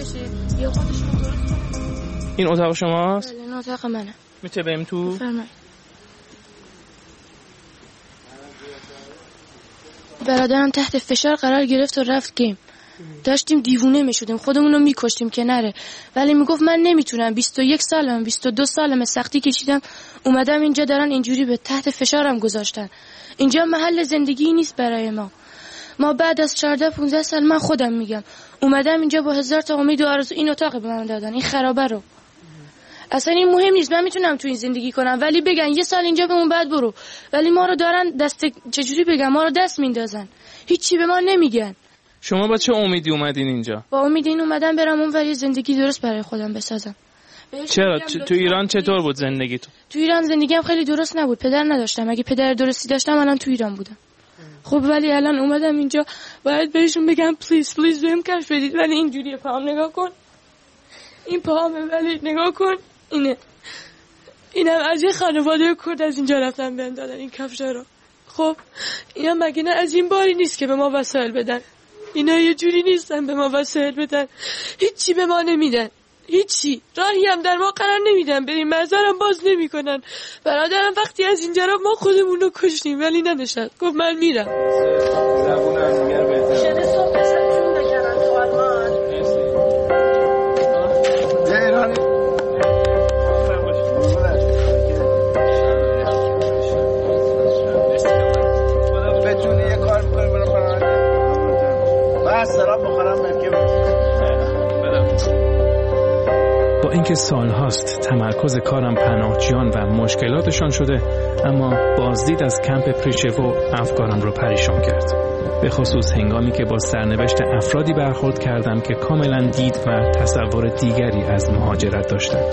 این اتاق شماست؟ این اتاق منه. میتونه بریم تو؟ فرمایید. برادرم تحت فشار قرار گرفت و رفت گیم. داشتیم دیوونه می شدیم، خودمون رو می کشتیم که نره، ولی می گفت من نمیتونم، بیست و یک سالم، بیست و دو سالم، سختی کشیدم اومدم اینجا، دارن اینجوری به تحت فشارم گذاشتن. اینجا محل زندگی نیست برای ما. ما بعد از چهارده پانزده سال، من خودم میگم، اومدم اینجا با هزار تا امید و آرزو، این اتاق به من دادن، این خرابه رو. اصلا این مهم نیست، من میتونم تو این زندگی کنم، ولی بگن یه سال اینجا بمون بعد برو، ولی ما رو دارن دست، چجوری بگم، ما رو دست میندازن، هیچی به ما نمیگن. شما با چه امیدی اومدین اینجا؟ با امید این اومدم برم اون ولی زندگی درست برای خودم بسازم. چرا؟ تو ایران چطور بود زندگی تو؟ تو ایران زندگیم خیلی درست نبود، پدر نداشتم. اگه پدر درستی داشتم الان تو ایران بودم. خب ولی الان اومدم اینجا، باید بهشون بگم پلیز پلیز بهم کش بدید، ولی اینجوریه. پاهم نگاه کن، این پاهمه، ولی نگاه کن اینه. اینم از یه خانواده کرد از اینجا رفتن بهم دادن این کفشا رو. خب اینا مگه نه از این باری نیست که به ما وسایل بدن؟ اینا یه جوری نیستن به ما وسایل بدن، هیچی به ما نمیدن، هیچی. راهی هم در ما قرار نمیدن بریم، مزارم باز نمیکنن. برادرم وقتی از اینجا رفت ما خودمون رو کشتیم ولی ننشست، گفت من میرم. با اینکه سالهاست تمرکز کارم پناهجویان و مشکلاتشان شده، اما بازدید از کمپ پریشوو افکارم رو پریشان کرد. به خصوص هنگامی که با سرنوشت افرادی برخورد کردم که کاملا دید و تصور دیگری از مهاجرت داشتند.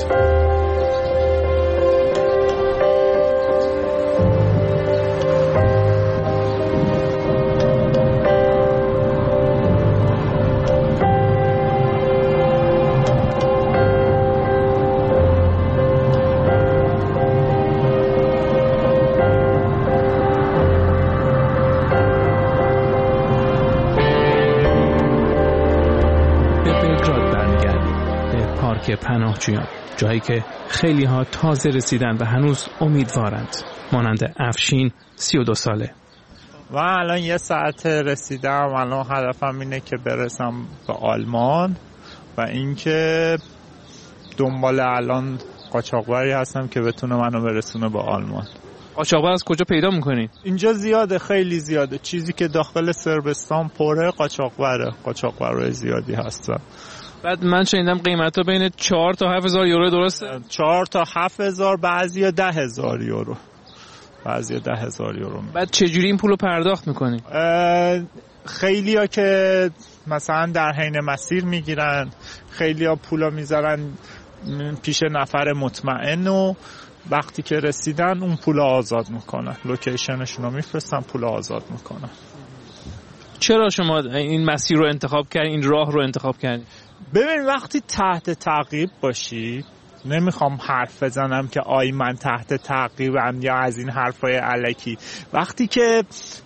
که پناهجویان، جایی که خیلی ها تازه رسیدن و هنوز امیدوارند، مانند افشین سی و دو ساله. و الان یه ساعت رسیدم. الان هدفم اینه که برسم به آلمان و اینکه دنبال الان قاچاقبری هستم که بتونه منو برسونه به آلمان. قاچاقبر از کجا پیدا میکنی؟ اینجا زیاده، خیلی زیاده. چیزی که داخل صربستان پره قاچاقبره، قاچاقبرای زیادی هستن. بعد من شنیدم قیمتا بین چهار تا هفت هزار یورو، درسته؟ چهار تا هفت هزار، بعضیا ده هزار یورو، بعضیا ده هزار یورو. بعد چجوری این پولو پرداخت میکنی؟ خیلیا که مثلا در حین مسیر میگیرن، خیلیا پولا میذارن پیش نفر مطمئن و وقتی که رسیدن اون پول آزاد میکنن، لوکیشنشون رو میفرستن، پول آزاد میکنن. چرا شما این مسیر رو انتخاب کردین، این راه رو انتخاب کردین؟ ببین وقتی تحت تعقیب باشی، نمیخوام حرف بزنم که آی من تحت تعقیبم یا از این حرفای الکی، وقتی که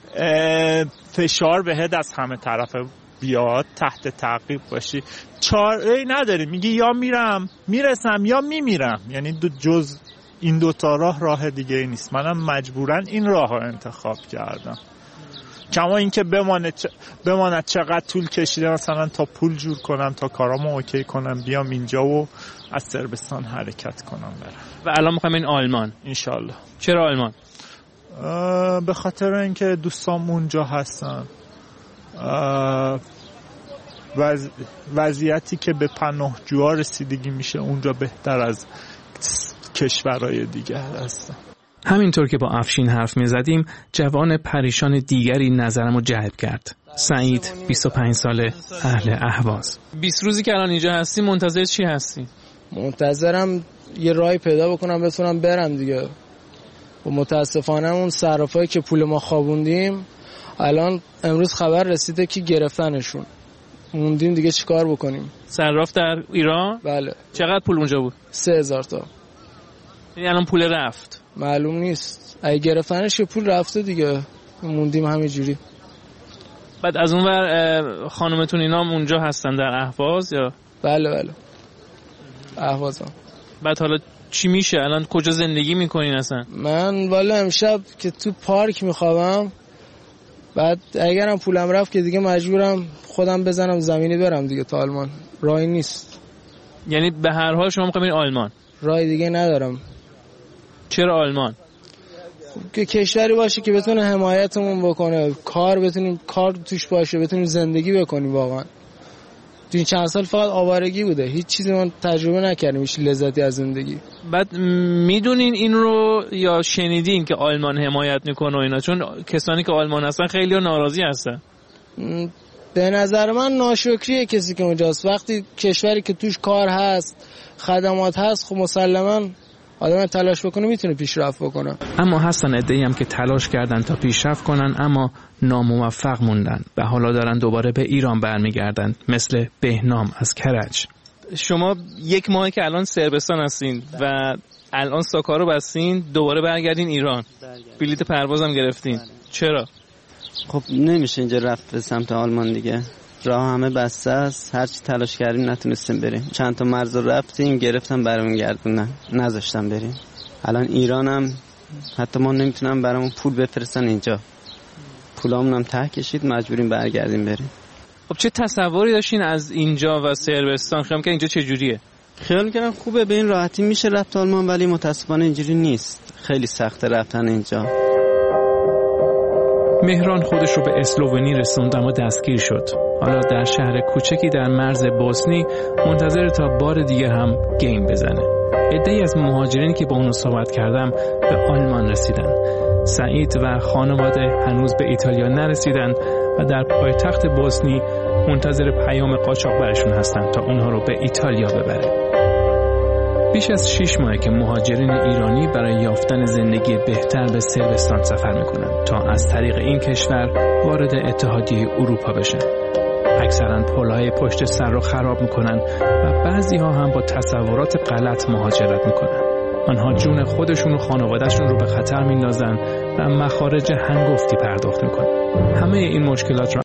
فشار بهت از همه طرف بیاد، تحت تعقیب باشی، چاره نداری، میگی یا میرم میرسم یا میمیرم. یعنی دو جز این دوتا راه راه دیگه ای نیست. منم مجبورن این راه رو انتخاب کردم. کما اینکه بماند چ... بماند چقدر طول کشیده مثلا تا پول جور کنم، تا کارامو اوکی کنم، بیام اینجا و از صربستان حرکت کنم برم. و الان میخوام این آلمان انشالله. چرا آلمان؟ به خاطر اینکه دوستام اونجا هستن. وز... وضعیتی که به پناهجوها رسیدگی میشه اونجا بهتر از کشورهای دیگه هستن. همینطور که با افشین حرف میزدیم، جوان پریشان دیگری نظرمو جلب کرد. سعید، بیست و پنج ساله، اهل اهواز. بیست روزی که الان اینجا هستی منتظر چی هستی؟ منتظرم یه راهی پیدا بکنم بتونم برم دیگه. و متاسفانه اون صرافایی که پول ما خوابوندیم الان امروز خبر رسیده که گرفتنشون. موندیم دیگه چیکار بکنیم؟ صراف در ایران؟ بله. چقدر پول اونجا بود؟ سه هزار تا. یعنی الان پول رفت؟ معلوم نیست. اگه گرفتنش که پول رفته دیگه. موندیم همینجوری. بعد از اون ور خانومتون اینا هم اونجا هستن در اهواز یا؟ بله بله. اهواز هم. بعد حالا چی میشه؟ الان کجا زندگی میکنین اصلا؟ من والا امشب که تو پارک میخوابم. بعد اگرم پولم رفت که دیگه مجبورم خودم بزنم زمینی برم دیگه تا آلمان. راهی نیست. یعنی به هر حال شما میخواین آلمان؟ راه دیگه ندارم. چرا آلمان؟ که کشوری باشه که بتونه حمایتمون بکنه، کار بتونیم کار توش باشه، بتونیم زندگی بکنیم. واقعا تو این چند سال فقط آوارگی بوده، هیچ چیزی ما تجربه نکردیم، هیچ لذتی از زندگی. بعد میدونین این رو یا شنیدین که آلمان حمایت میکنه و اینا؟ چون کسانی که آلمان هستن خیلی ناراضی هستن. به نظر من ناشکریه کسی که اونجاست. وقتی کشوری که توش کار هست، خدمات هست، خب مسلماً آدم تلاش بکنه میتونه پیشرفت بکنه. اما هستن عده‌ای هم که تلاش کردن تا پیشرفت کنن اما ناموفق موندن و حالا دارن دوباره به ایران برمیگردن، مثل بهنام از کرج. شما یک ماهی که الان صربستان هستین و الان ساکا رو بستین، دوباره برگردین ایران. بلیط پروازم گرفتین. چرا؟ خب نمیشه اینجا رفت به سمت آلمان دیگه. راه همه بسته است، هر چی تلاش کردیم نتونستیم بریم. چند تا مرز رفتیم، گرفتم برامون گردوندن، نذاشتم بریم. الان ایرانم حتی ما نمیتونم برامون پول بفرستن اینجا. پولامون هم ته کشید، مجبوریم برگردیم بریم. خب چه تصوری داشتین از اینجا و صربستان؟ خیال می‌کنین اینجا چه جوریه؟ خیال می‌کردم خوبه، به این راحتی میشه رفت آلمان، ولی متأسفانه اینجوری نیست. خیلی سخته رفتن اینجا. مهران خودش رو به اسلوونی رسوند اما دستگیر شد. حالا در شهر کوچکی در مرز بوسنی منتظر تا بار دیگر هم گیم بزنه. عده‌ای از مهاجرینی که با اونو صحبت کردم به آلمان رسیدن. سعید و خانواده هنوز به ایتالیا نرسیدن و در پایتخت بوسنی منتظر پیام قاچاقبرشون هستن تا اونها رو به ایتالیا ببره. بیش از شش ماهه که مهاجرین ایرانی برای یافتن زندگی بهتر به صربستان سفر میکنن تا از طریق این کشور وارد اتحادیه اروپا بشن. اکثرا پل‌های پشت سر رو خراب میکنن و بعضی ها هم با تصورات غلط مهاجرت میکنن. آنها جون خودشون و خانوادهشون رو به خطر میندازن و مخارج هنگفتی پرداخت میکنن. همه این مشکلات رو